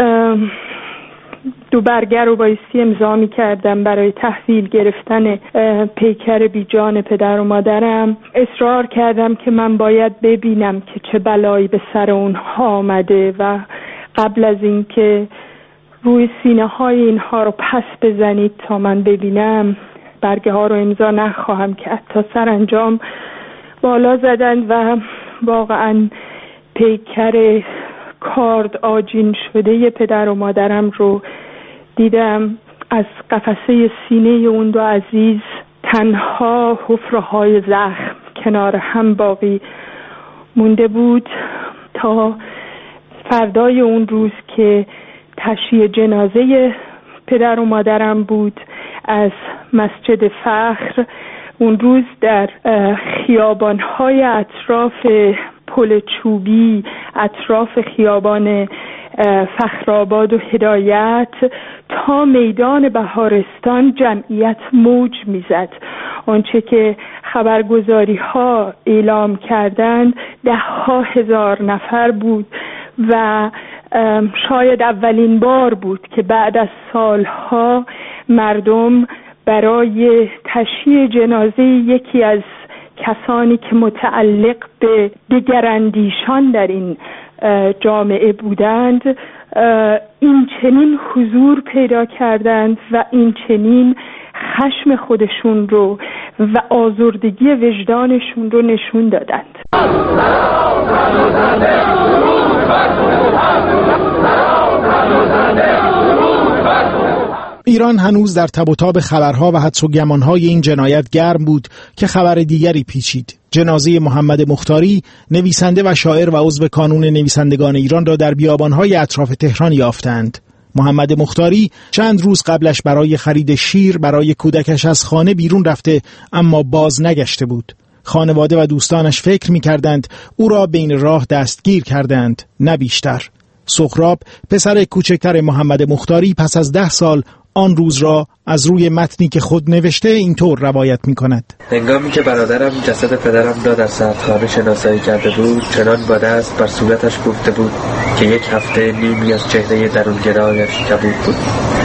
دو برگه رو بایستی امضا می کردم برای تحویل گرفتن پیکر بی جان پدر و مادرم. اصرار کردم که من باید ببینم که چه بلایی به سر اونها آمده و قبل از این که روی سینه های اینها رو پس بزنید تا من ببینم برگه ها رو امضا نخواهم کرد. تا سرانجام بالا زدند و واقعا پیکر کارد آجین شده پدر و مادرم رو دیدم. از قفسه سینه اون دو عزیز تنها حفره‌های زخم کنار هم باقی مونده بود تا فردای اون روز که تشییع جنازه پدر و مادرم بود از مسجد فخر. اون روز در خیابان‌های اطراف پل چوبی، اطراف خیابان فخرآباد و هدایت تا میدان بهارستان جمعیت موج میزد. آنچه که خبرگزاری ها اعلام کردند 10,000 نفر بود و شاید اولین بار بود که بعد از سالها مردم برای تشییع جنازه یکی از کسانی که متعلق به دگراندیشان در این جامعه بودند این چنین حضور پیدا کردند و این چنین خشم خودشون رو و آزردگی وجدانشون رو نشون دادند. ایران هنوز در تب و تاب خبرها و حدس و گمانهای این جنایت گرم بود که خبر دیگری پیچید. جنازه محمد مختاری، نویسنده و شاعر و عضو کانون نویسندگان ایران را در بیابانهای اطراف تهران یافتند. محمد مختاری چند روز قبلش برای خرید شیر برای کودکش از خانه بیرون رفته اما باز نگشته بود. خانواده و دوستانش فکر می‌کردند او را بین راه دستگیر کردند، نه بیشتر. سهراب، پسر کوچکتر محمد مختاری، پس از 10 سال آن روز را از روی متنی که خود نوشته اینطور روایت می کند. هنگامی که برادرم جسد پدرم را در سردخانه شناسایی کرده بود، چنان با دست بر صورتش کوفته بود که 1 هفته نیمی از چهره درونگرایش کبود بود.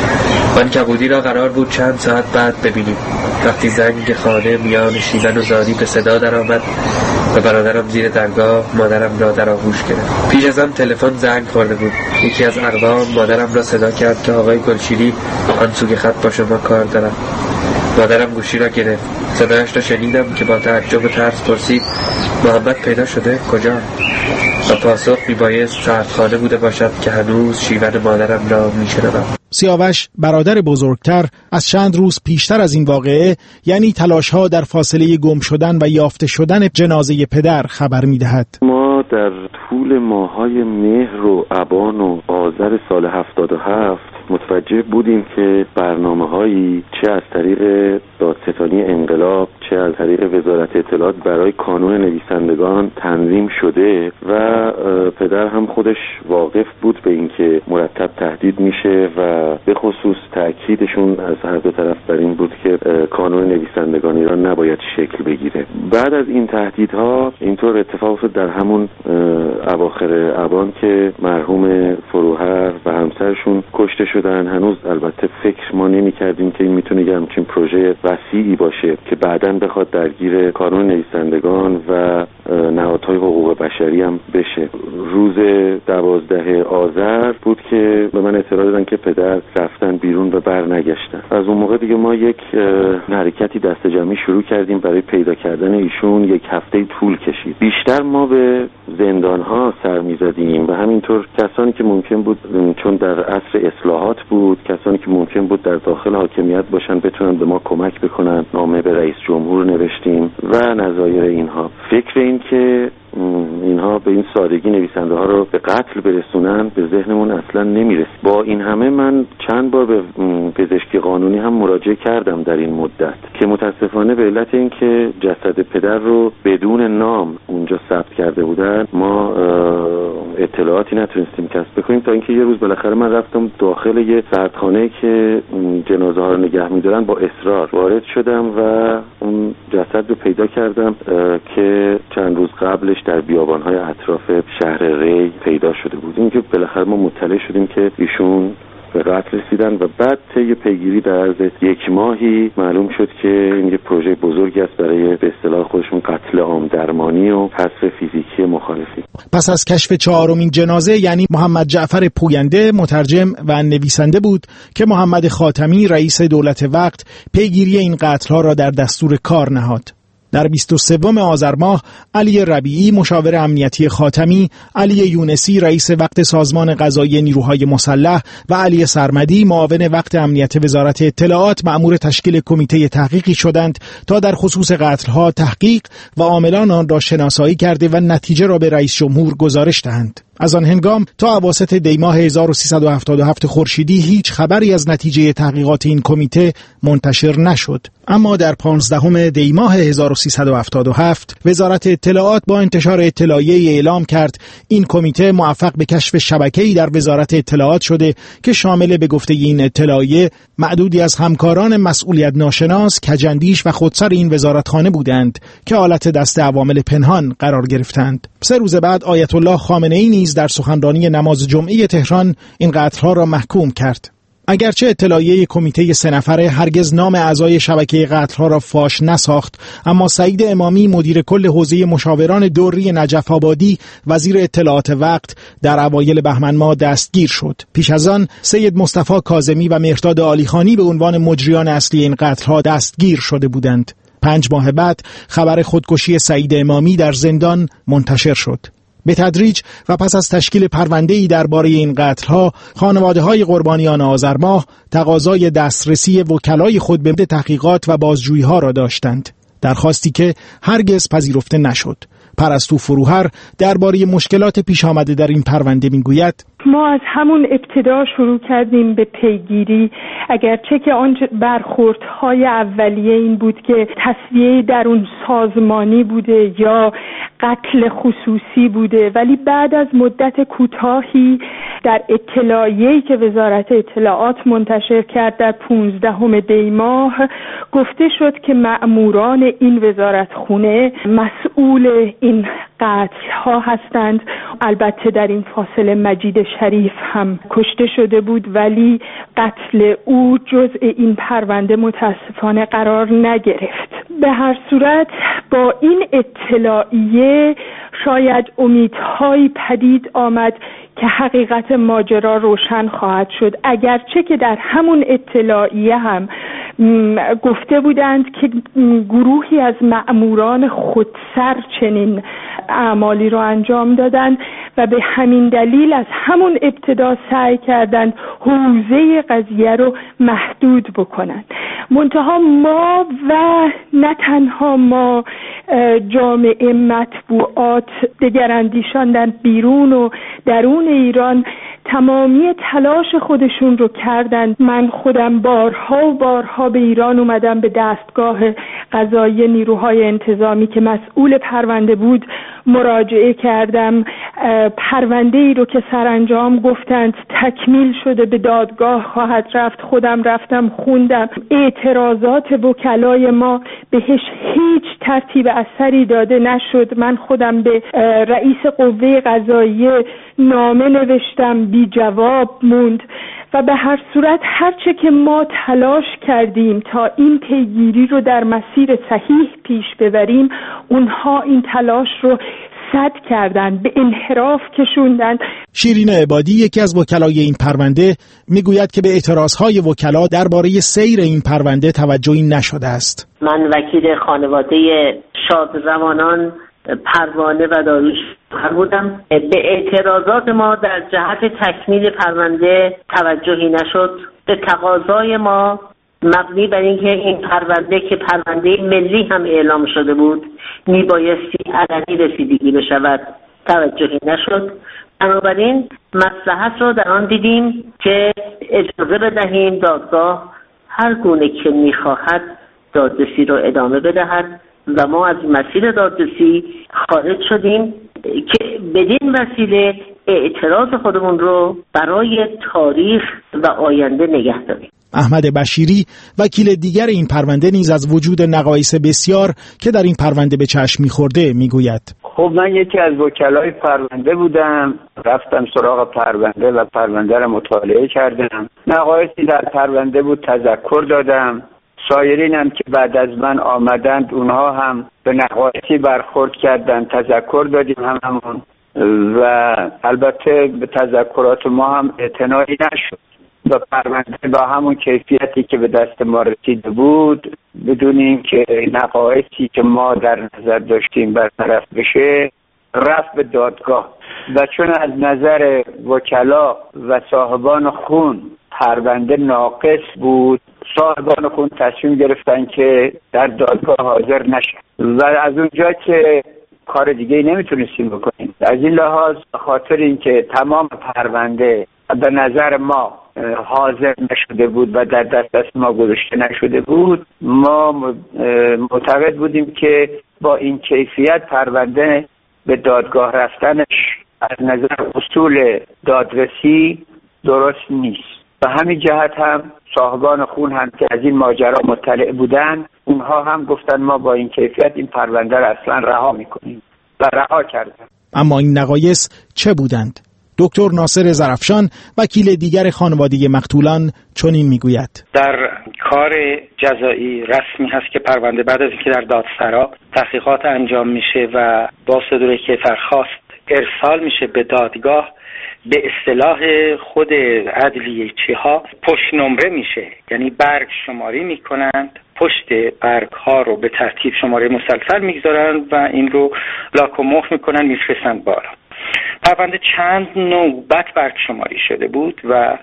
من کبودی را قرار بود چند ساعت بعد ببینیم. وقتی زنگ خانه میان شیون و زاری به صدا در آمد و برادرم زیر درگاه مادرم را در آغوش گرفت. پیش از آن تلفن زنگ خورده بود. یکی از اقوام مادرم را صدا کرد که آقای گلشیری آن سوی خط با شما کار دارم. مادرم گوشی را گرفت. صدایش را شنیدم که با تعجب و ترس پرسید محمد پیدا شده؟ کجا؟ و پاسخ میبایست سردخانه بوده باشد که هنوز شیون مادرم را میشنوم. سیاوش، برادر بزرگتر، از چند روز پیشتر از این واقعه، یعنی تلاش‌ها در فاصله گم شدن و یافته شدن جنازه پدر، خبر می‌دهد. ما در طول ماه‌های مهر و ابان و آذر سال 77 متوجه بودیم که برنامه‌هایی چه از طریق دادستانی انقلاب چه از طریق وزارت اطلاعات برای کانون نویسندگان تنظیم شده و پدر هم خودش واقف بود به اینکه مرتب تهدید میشه و به خصوص تأکیدشون از هر دو طرف بر این بود که کانون نویسندگان ایران نباید شکل بگیره. بعد از این تهدیدها اینطور اتفاق افتاد در همون اواخر ابان که مرحوم فروهر و همسرشون کشته شدن. هنوز البته فکر ما نمی کردیم که این میتونه یه همچین پروژه وسیعی باشه که بعداً بخواد درگیر کانون نویسندگان و نهادهای حقوق بشری هم بشه. روز 12 آذر بود که به من اطلاع دادن که پدر رفتن بیرون و بر نگشتن. از اون موقع دیگه ما یک حرکتی دست جمعی شروع کردیم برای پیدا کردن ایشون. 1 هفته طول کشید. بیشتر ما به زندان‌ها سر می‌زدیم و همینطور کسانی که ممکن بود، چون در عصر اصلاحات بود، کسانی که ممکن بود در داخل حاکمیت باشن بتونن به ما کمک بکنن، نامه به رئیس جمهور نوشتیم و نظایر اینها. فکر این که اینها به این سادگی نویسنده ها رو به قتل برسونن به ذهنمون اصلا نمیرسید. با این همه من چند بار به پزشکی قانونی هم مراجعه کردم در این مدت که متاسفانه به علت این که جسد پدر رو بدون نام اونجا ثبت کرده بودن ما اطلاعاتی نتونستیم کسب بکنیم تا اینکه یه روز بالاخره من رفتم داخل یه سردخانه که جنازه ها رو نگه می‌دارن، با اصرار وارد شدم و اون جسد رو پیدا کردم که چند روز قبلش در بیابان‌های اطراف شهر ری پیدا شده بود. این که بالاخره ما مطلع شدیم که ایشون به قتل رسیدن و بعد طی پیگیری در عرض 1 ماهی معلوم شد که این یه پروژه بزرگی است برای به اصطلاح خودشون قتل عام درمانی و حذف فیزیکی مخالفین. پس از کشف 4مین جنازه، یعنی محمد جعفر پوینده، مترجم و نویسنده بود که محمد خاتمی رئیس دولت وقت پیگیری این قتل‌ها را در دستور کار نهاد. در 23 آذر ماه علی ربیعی مشاور امنیتی خاتمی، علی یونسی رئیس وقت سازمان قضایی نیروهای مسلح و علی سرمدی معاون وقت امنیت وزارت اطلاعات مأمور تشکیل کمیته تحقیقی شدند تا در خصوص قتل‌ها تحقیق و عاملان آن را شناسایی کرده و نتیجه را به رئیس جمهور گزارش دهند. از آن هنگام تا اواسط دی‌ماه 1377 خورشیدی هیچ خبری از نتیجه تحقیقات این کمیته منتشر نشد. اما در 15 دی‌ماه 1377 وزارت اطلاعات با انتشار اطلاعیه اعلام کرد این کمیته موفق به کشف شبکه‌ای در وزارت اطلاعات شده که شامل به گفته این اطلاعیه معدودی از همکاران مسئولیت ناشناس، کجندیش و خودسر این وزارتخانه بودند که آلت دست عوامل پنهان قرار گرفتند. 3 روز بعد آیت الله خامنه‌ای نیز در سخنرانی نماز جمعه تهران این قتل‌ها را محکوم کرد. اگرچه اطلاعیه کمیته 3 نفره هرگز نام اعضای شبکه قتل‌ها را فاش نساخت، اما سعید امامی مدیر کل حوزه مشاوران دوری نجف آبادی وزیر اطلاعات وقت در اوایل بهمن ماه دستگیر شد. پیش از آن سید مصطفی کاظمی و مهرداد عالیخانی به عنوان مجریان اصلی این قتل‌ها دستگیر شده بودند. 5 ماه بعد خبر خودکشی سعید امامی در زندان منتشر شد. به تدریج و پس از تشکیل پرونده‌ای درباره این قتل‌ها، خانواده‌های قربانیان آذر ماه تقاضای دسترسی وکلای خود به تحقیقات و بازجویی‌ها را داشتند، درخواستی که هرگز پذیرفته نشد. پرستو فروهر درباره مشکلات پیش آمده در این پرونده میگوید: ما از همون ابتدا شروع کردیم به پیگیری، اگرچه که آن برخوردهای اولیه این بود که تسویه درون سازمانی بوده یا قتل خصوصی بوده، ولی بعد از مدت کوتاهی در اطلاعیه‌ای که وزارت اطلاعات منتشر کرد در 15 دی ماه گفته شد که مأموران این وزارتخونه مسئول این قتل‌ها هستند. البته در این فاصله مجید شریف هم کشته شده بود، ولی قتل او جزء این پرونده متاسفانه قرار نگرفت. به هر صورت با این اطلاعیه شاید امیدهایی پدید آمد که حقیقت ماجرا روشن خواهد شد، اگرچه که در همون اطلاعیه هم گفته بودند که گروهی از مأموران خودسر چنین اعمالی را انجام دادند و به همین دلیل از همون ابتدا سعی کردند حوزه قضیه رو محدود بکنند. منتها ما و نه تنها ما، جامعه، مطبوعات، دگراندیشان در بیرون و درون ایران تمامی تلاش خودشون رو کردند. من خودم بارها و بارها به ایران اومدم، به دستگاه قضایی نیروهای انتظامی که مسئول پرونده بود مراجعه کردم. پرونده ای رو که سرانجام گفتند تکمیل شده به دادگاه خواهد رفت، خودم رفتم خوندم. اعتراضات وکلای ما بهش هیچ ترتیب اثری داده نشد. من خودم به رئیس قوه قضاییه نامه نوشتم، بی جواب موند. و به هر صورت هرچه که ما تلاش کردیم تا این پیگیری رو در مسیر صحیح پیش ببریم، اونها این تلاش رو سد کردن، به انحراف کشوندن. شیرین عبادی یکی از وکلای این پرونده میگوید که به اعتراضهای وکلا درباره سیر این پرونده توجهی نشده است. من وکیل خانواده شادروانان پروانه و داریوش بودم. به اعتراضات ما در جهت تکمیل پرونده توجهی نشد. به تقاضای ما مبنی بر اینکه این پرونده که پرونده ملی هم اعلام شده بود میبایستی علنی رسیدگی بشود توجهی نشد. بنابراین مصلحت را در آن دیدیم که اجازه بدهیم دادگاه هر گونه که میخواهد دادرسی را ادامه بدهد و ما از مسیر دادرسی خارج شدیم که بدین وسیله اعتراض خودمون رو برای تاریخ و آینده نگه داریم. احمد بشیری وکیل دیگر این پرونده نیز از وجود نقایص بسیار که در این پرونده به چشم می‌خورده میگوید: خب من یکی از وکلای پرونده بودم، رفتم سراغ پرونده و پرونده را مطالعه کردم. نقایصی در پرونده بود، تذکر دادم. سایرین هم که بعد از من آمدند اونها هم به نقایصی برخورد کردند، تذکر دادیم همون و البته به تذکرات ما هم اعتنایی نشد و پرونده با همون کیفیتی که به دست ما رسیده بود بدون اینکه نقایصی که ما در نظر داشتیم برطرف بشه رفت به دادگاه و چون از نظر وکلا و صاحبان خون پرونده ناقص بود، صاحبان خون تصمیم گرفتن که در دادگاه حاضر نشن و از اونجا که کار دیگه نمیتونستیم بکنیم. از این لحاظ خاطر اینکه تمام پرونده به نظر ما حاضر نشده بود و در دست ما گذاشته نشده بود، ما معتقد بودیم که با این کیفیت پرونده به دادگاه رفتنش از نظر اصول دادرسی درست نیست. و همین جهت هم صاحبان خون هم که از این ماجرا مطلع بودن، اونها هم گفتن ما با این کیفیت این پرونده را اصلا رها میکنیم و رها کردن. اما این نقایص چه بودند؟ دکتر ناصر ظرفشان، وکیل دیگر خانواده مقتولان، چنین میگوید: در کار جزایی رسمی هست که پرونده بعد از اینکه در دادسرا تحقیقات انجام میشه و با صدور کیفرخواست ارسال میشه به دادگاه، به اصطلاح خود عدلیه‌چی ها پشت نمره میشه، یعنی برگ شماری میکنند، پشت برگ ها رو به ترتیب شماره مسلسل میگذارن و این رو لاک و مهر میکنن میفرستن بالا. پرونده چند نوبت برگ شماری شده بود و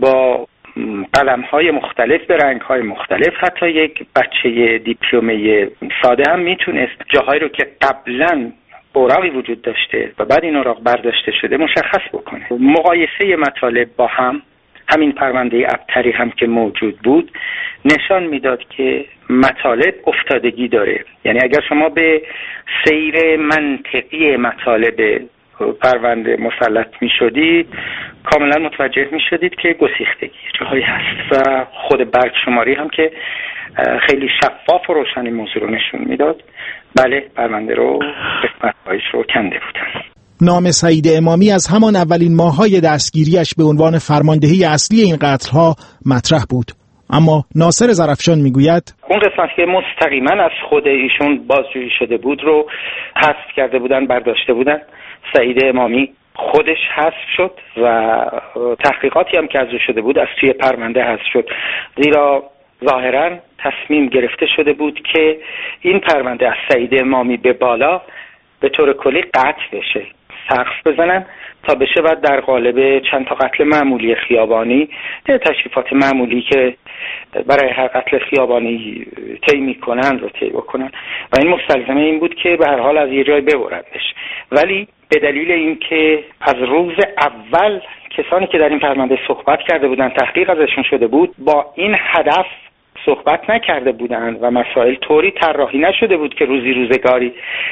با قلم های مختلف به رنگ های مختلف، حتی یک بچه دیپلمه ساده هم میتونست جاهایی رو که قبلا اوراقی وجود داشته و بعد این اوراق برداشته شده مشخص بکنه. مقایسه مطالب با هم، همین پرونده ابتری هم که موجود بود نشان میداد که مطالب افتادگی داره. یعنی اگر شما به سیر منطقی مطالب پرونده مسلط می شدید کاملا متوجه می شدید که گسیختگی جاهایی هست و خود برگ شماری هم که خیلی شفاف و روشن موضوع رو نشون میداد. بله، پرونده رو قسمت‌هایش رو کنده بودن. نام سعید امامی از همان اولین ماه‌های دستگیریش به عنوان فرماندهی اصلی این قتل‌ها مطرح بود. اما ناصر ظرفشان میگوید اون قسمت که مستقیما از خود ایشون بازجویی شده بود رو حذف کرده بودن، برداشته بودن. سعید امامی خودش حذف شد و تحقیقاتی هم که ازش شده بود از توی پرونده حذف شد، زیرا ظاهراً تصمیم گرفته شده بود که این پرونده از سعید امامی به بالا به طور کلی قطع بشه، سقف بزنن تا بشه و در قالب چند تا قتل معمولی خیابانی، تشریفات معمولی که برای هر قتل خیابانی طی میکنن رو طی بکنن و این مستلزم این بود که به هر حال از یه جای ببرندش. ولی به دلیل اینکه از روز اول کسانی که در این پرونده صحبت کرده بودن، تحقیق ازشون شده بود، با این هدف صحبت نکرده بودند و مسائل طوری طراحی نشده بود که روزی روزگاری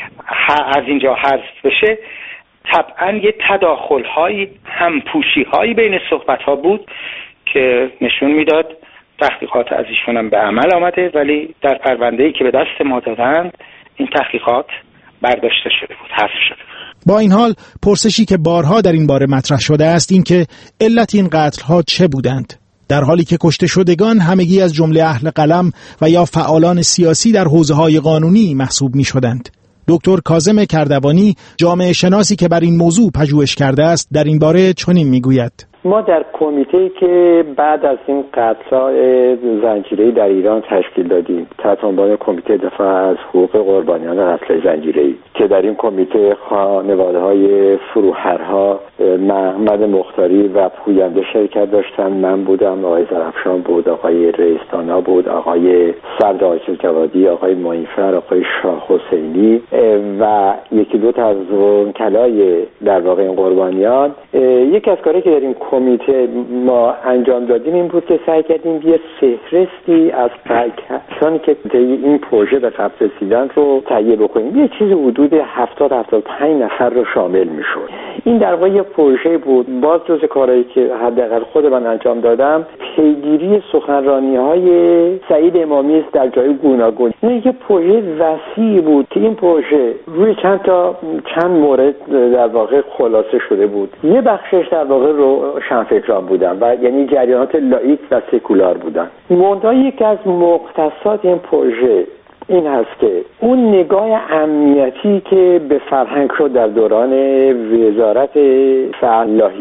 از اینجا حذف بشه، طبعا یه تداخل‌هایی، همپوشی‌هایی بین صحبت‌ها بود که نشون میداد تحقیقات از ایشون هم به عمل آمده، ولی در پرونده‌ای که به دست ما دادند این تحقیقات برداشته شده بود، حذف شده بود. با این حال پرسشی که بارها در این باره مطرح شده است این که علت این قتل‌ها چه بودند، در حالی که کشته شدگان همگی از جمله اهل قلم و یا فعالان سیاسی در حوزه‌های قانونی محسوب می‌شدند. دکتر کاظم کردوانی، جامعه شناسی که بر این موضوع پژوهش کرده است، در این باره چنین میگوید: ما در کمیته‌ای که بعد از این قتل‌های زنجیره‌ای در ایران تشکیل دادیم تحت عنوان کمیته دفاع از حقوق قربانیان قتل زنجیره‌ای، که در این کمیته خانواده‌های فروهرها محمد مختاری و پوینده شرکت داشتن. من بودم، آقای ظرفشان بود، آقای رئیس‌دانا بود، آقای صدر آقای جوادی، آقای معینفر، آقای شاه حسینی و یکی دو تا از وکلای در واقع این قربانیان. یکی از کارهایی که در این کمیته ما انجام دادیم این بود که سعی کردیم یه فهرستی از کسانی که این پروژه به قبض رسیدن رو تهیه بکنیم. یه چیز حدود 70-75 نفر رو شامل میشد. این در واقع یه پروژه بود. باز جز کارهایی که حداقل خود من انجام دادم پیگیری سخنرانی‌های سعید امامی است در جای گوناگون. این یه پروژه وسیع بود که این پروژه روی چند مورد در واقع خلاصه شده بود. یه بخشش در واقع روشنفکران بودن و یعنی جریانات لاییک و سکولار بودن. منتها یکی از مختصات این پروژه این هست که اون نگاه امنیتی که به فرهنگ شد در دوران وزارت فلاحیان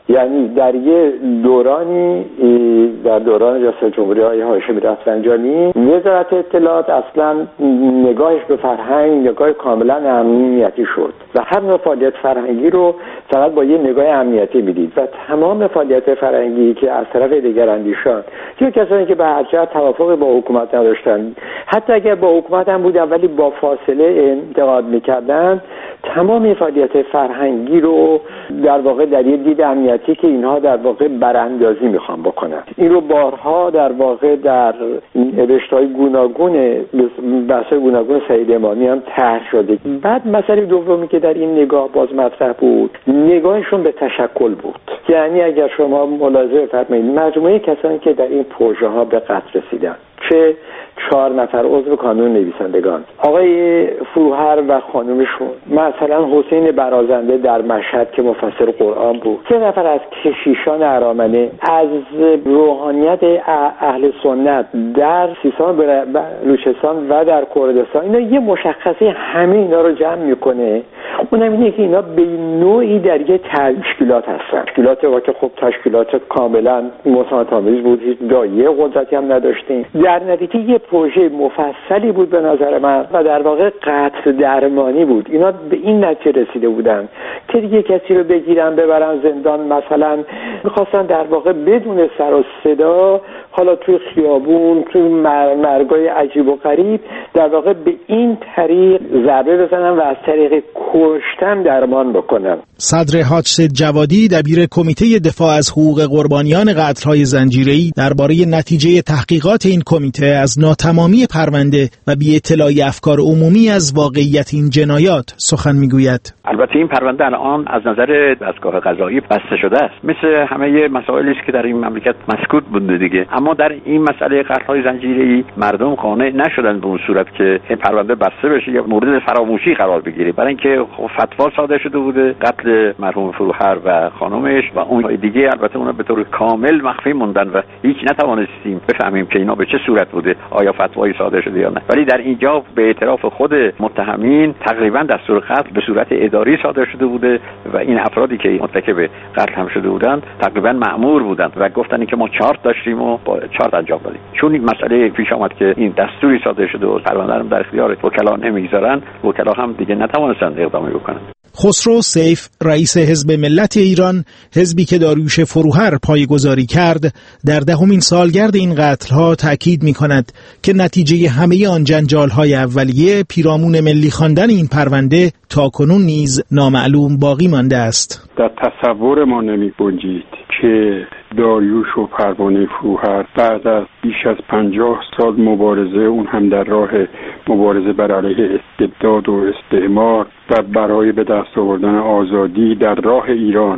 یعنی در یه دورانی، در دوران ریاست جمهوری آقای هاشمی رفسنجانی، وزارت اطلاعات اصلا نگاهش به فرهنگ نگاه کاملا امنیتی شد و هر نوع فعالیت فرهنگی رو فقط با یه نگاه امنیتی میدید و تمام فعالیت فرهنگی که از طرف دگراندیشان یا کسانی که به هر جهت توافق با حکومت نداشتن، حتی اگر با حکومت هم بودن ولی با فاصله انتقاد میکردن، تمام فعالیت فرهنگی رو در واقع در یک دید امنیتی که اینها در واقع براندازی میخوان بکنن. این رو بارها در واقع در نوشته‌های گوناگون بحث‌های گوناگون سعید امامی هم طرح شده. بعد مسئله دومی که در این نگاه باز مطرح بود، نگاهشون به تشکل بود. یعنی اگر شما ملاحظه بفرمایید مجموعه کسانی که در این پروژه ها به قتل رسیدن، چه 4 نفر عضو کانون نویسندگان، آقای فروهر و خانومشون، مثلا حسین برازنده در مشهد که مفسر قرآن بود، 3 نفر از کشیشان ارامنه، از روحانیت اهل سنت در سیستان بلوچستان و در کردستان، اینا یه مشخصه همه اینا رو جمع میکنه. اونم اینه که اینا به نوعی در یه تشکیلات هستن، تشکیلات که خب تشکیلات کاملا مساوات‌آمیز بود، هیچ دایره قدرتی هم نداشتیم. در نتیجه یه پروژه مفصلی بود به نظر من و در واقع قطع درمانی بود. اینا به این نتیجه رسیده بودن که دیگه کسی رو بگیرن ببرن زندان، مثلا میخواستن در واقع بدون سر و صدا، حالا توی خیابون، توی مرگای عجیب و غریب، در واقع به این طریق ضربه بزنن و از طریق کشتن درمان بکنن. صدر حاج جوادی دبیر کمیته دفاع از حقوق قربانیان قتل‌های زنجیره‌ای درباره نتیجه تحقیقات این کمیته از ناتمامی پرونده و بی‌اطلاعی افکار عمومی از واقعیت این جنایات سخن میگوید. البته این پرونده الان از نظر دستگاه قضایی بسته شده است، مثل همه مسائلی است که در این مملکت مسکوت بوده دیگه، اما در این مسئله قتل‌های زنجیره‌ای مردم قانع نشدن به اون صورت که این پرونده بسته بشه یا مورد فراموشی قرار بگیره، برای اینکه فتوا صادر شده بوده قتل مرحوم فروهر و خانمش و اون دیگه البته اونا به طور کامل مخفی موندن و هیچ نتوانستیم بفهمیم که اینا به چه صورت بوده، آیا فتوایی صادر شده یا نه. ولی در اینجا به اعتراف خود متهمین تقریبا دستور قتل به صورت اداری صادر شده بوده و این افرادی که مرتکب قتل هم شده بودن تقریبا مأمور بودن و گفتن که ما چارت داشتیم و با چارت انجام دادیم. چون این مسئله پیش آمد که این دستوری صادر شده و پرونده رو در اختیار وکلا نمیگذارن، وکلا هم دیگه نتوانستن اقدامی بکنن. خسرو سیف رئیس حزب ملت ایران، حزبی که داریوش فروهر پایه‌گذاری کرد، در 10مین سالگرد این قتل‌ها تأکید می‌کند که نتیجه همه آن جنجال‌های اولیه پیرامون ملی خواندن این پرونده تاکنون نیز نامعلوم باقی مانده است. در تصور ما نمی‌گنجید که داریوش و پروانه فروهر بعد از بیش از 50 سال مبارزه، اون هم در راه مبارزه بر علیه استبداد و استعمار و برای به دست آوردن آزادی در راه ایران،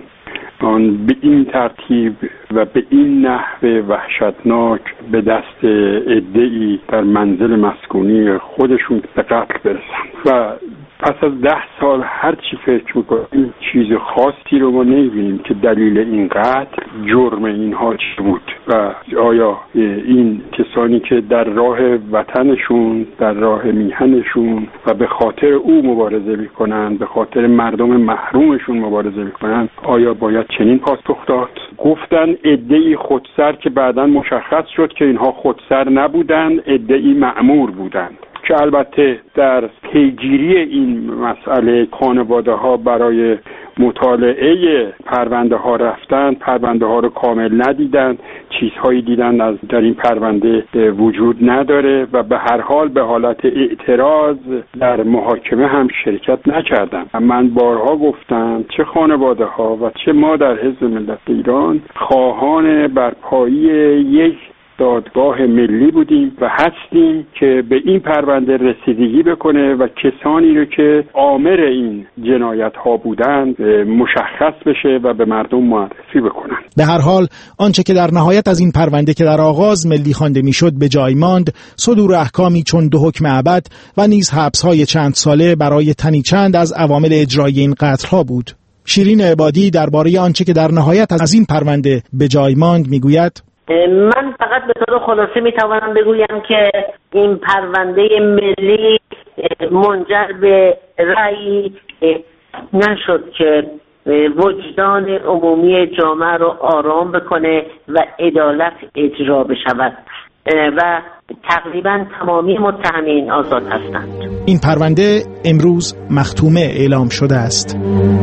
آن به این ترتیب و به این نحو وحشتناک به دست عده‌ای در منزل مسکونی خودشون به قتل برسن. و پس از 10 سال هر چی فکر میکنیم چیز خاصی رو ما نمیبینیم که دلیل این قتل، جرم اینها چی بود و آیا این کسانی که در راه وطنشون، در راه میهنشون و به خاطر او مبارزه میکنن، به خاطر مردم محرومشون مبارزه میکنن، آیا باید چنین پاسخ داد؟ گفتن عده‌ای خودسر که بعداً مشخص شد که اینها خودسر نبودند، عده‌ای مأمور بودند که البته در پیگیری این مسئله خانواده ها برای مطالعه پرونده ها رفتن، پرونده ها رو کامل ندیدن، چیزهایی دیدن از در این پرونده وجود نداره و به هر حال به حالت اعتراض در محاکمه هم شرکت نکردن. من بارها گفتم چه خانواده ها و چه ما در حزب ملت ایران خواهان برپایی یک دادگاه ملی بودیم و هستیم که به این پرونده رسیدگی بکنه و کسانی رو که عامل این جنایت ها بودند مشخص بشه و به مردم معرفی بکنن. به هر حال آنچه که در نهایت از این پرونده که در آغاز ملی خوانده میشد به جای ماند، صدور احکامی چون 2 حکم ابد و نیز حبس‌های چند ساله برای تنی چند از عوامل اجرایی این قتل‌ها بود. شیرین عبادی درباره آنچه که در نهایت از این پرونده به جای ماند میگوید: من فقط به طور خلاصه میتوانم بگویم که این پرونده ملی منجر به رأی نشد که وجدان عمومی جامعه رو آرام بکنه و عدالت اجرا بشود و تقریبا تمامی متهمین آزاد هستند. این پرونده امروز مختومه اعلام شده است.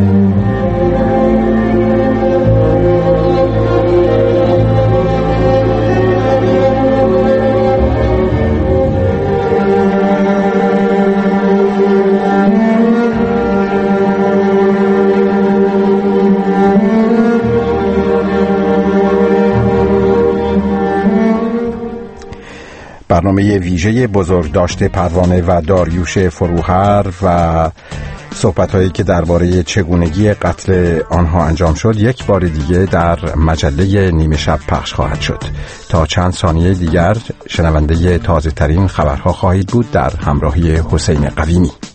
برنامه ویژه بزرگداشت پروانه و داریوش فروهر و صحبت‌هایی که درباره چگونگی قتل آنها انجام شد یک بار دیگه در مجله نیمه شب پخش خواهد شد. تا چند ثانیه دیگر شنونده تازه ترین خبرها خواهید بود در همراهی حسین قویمی.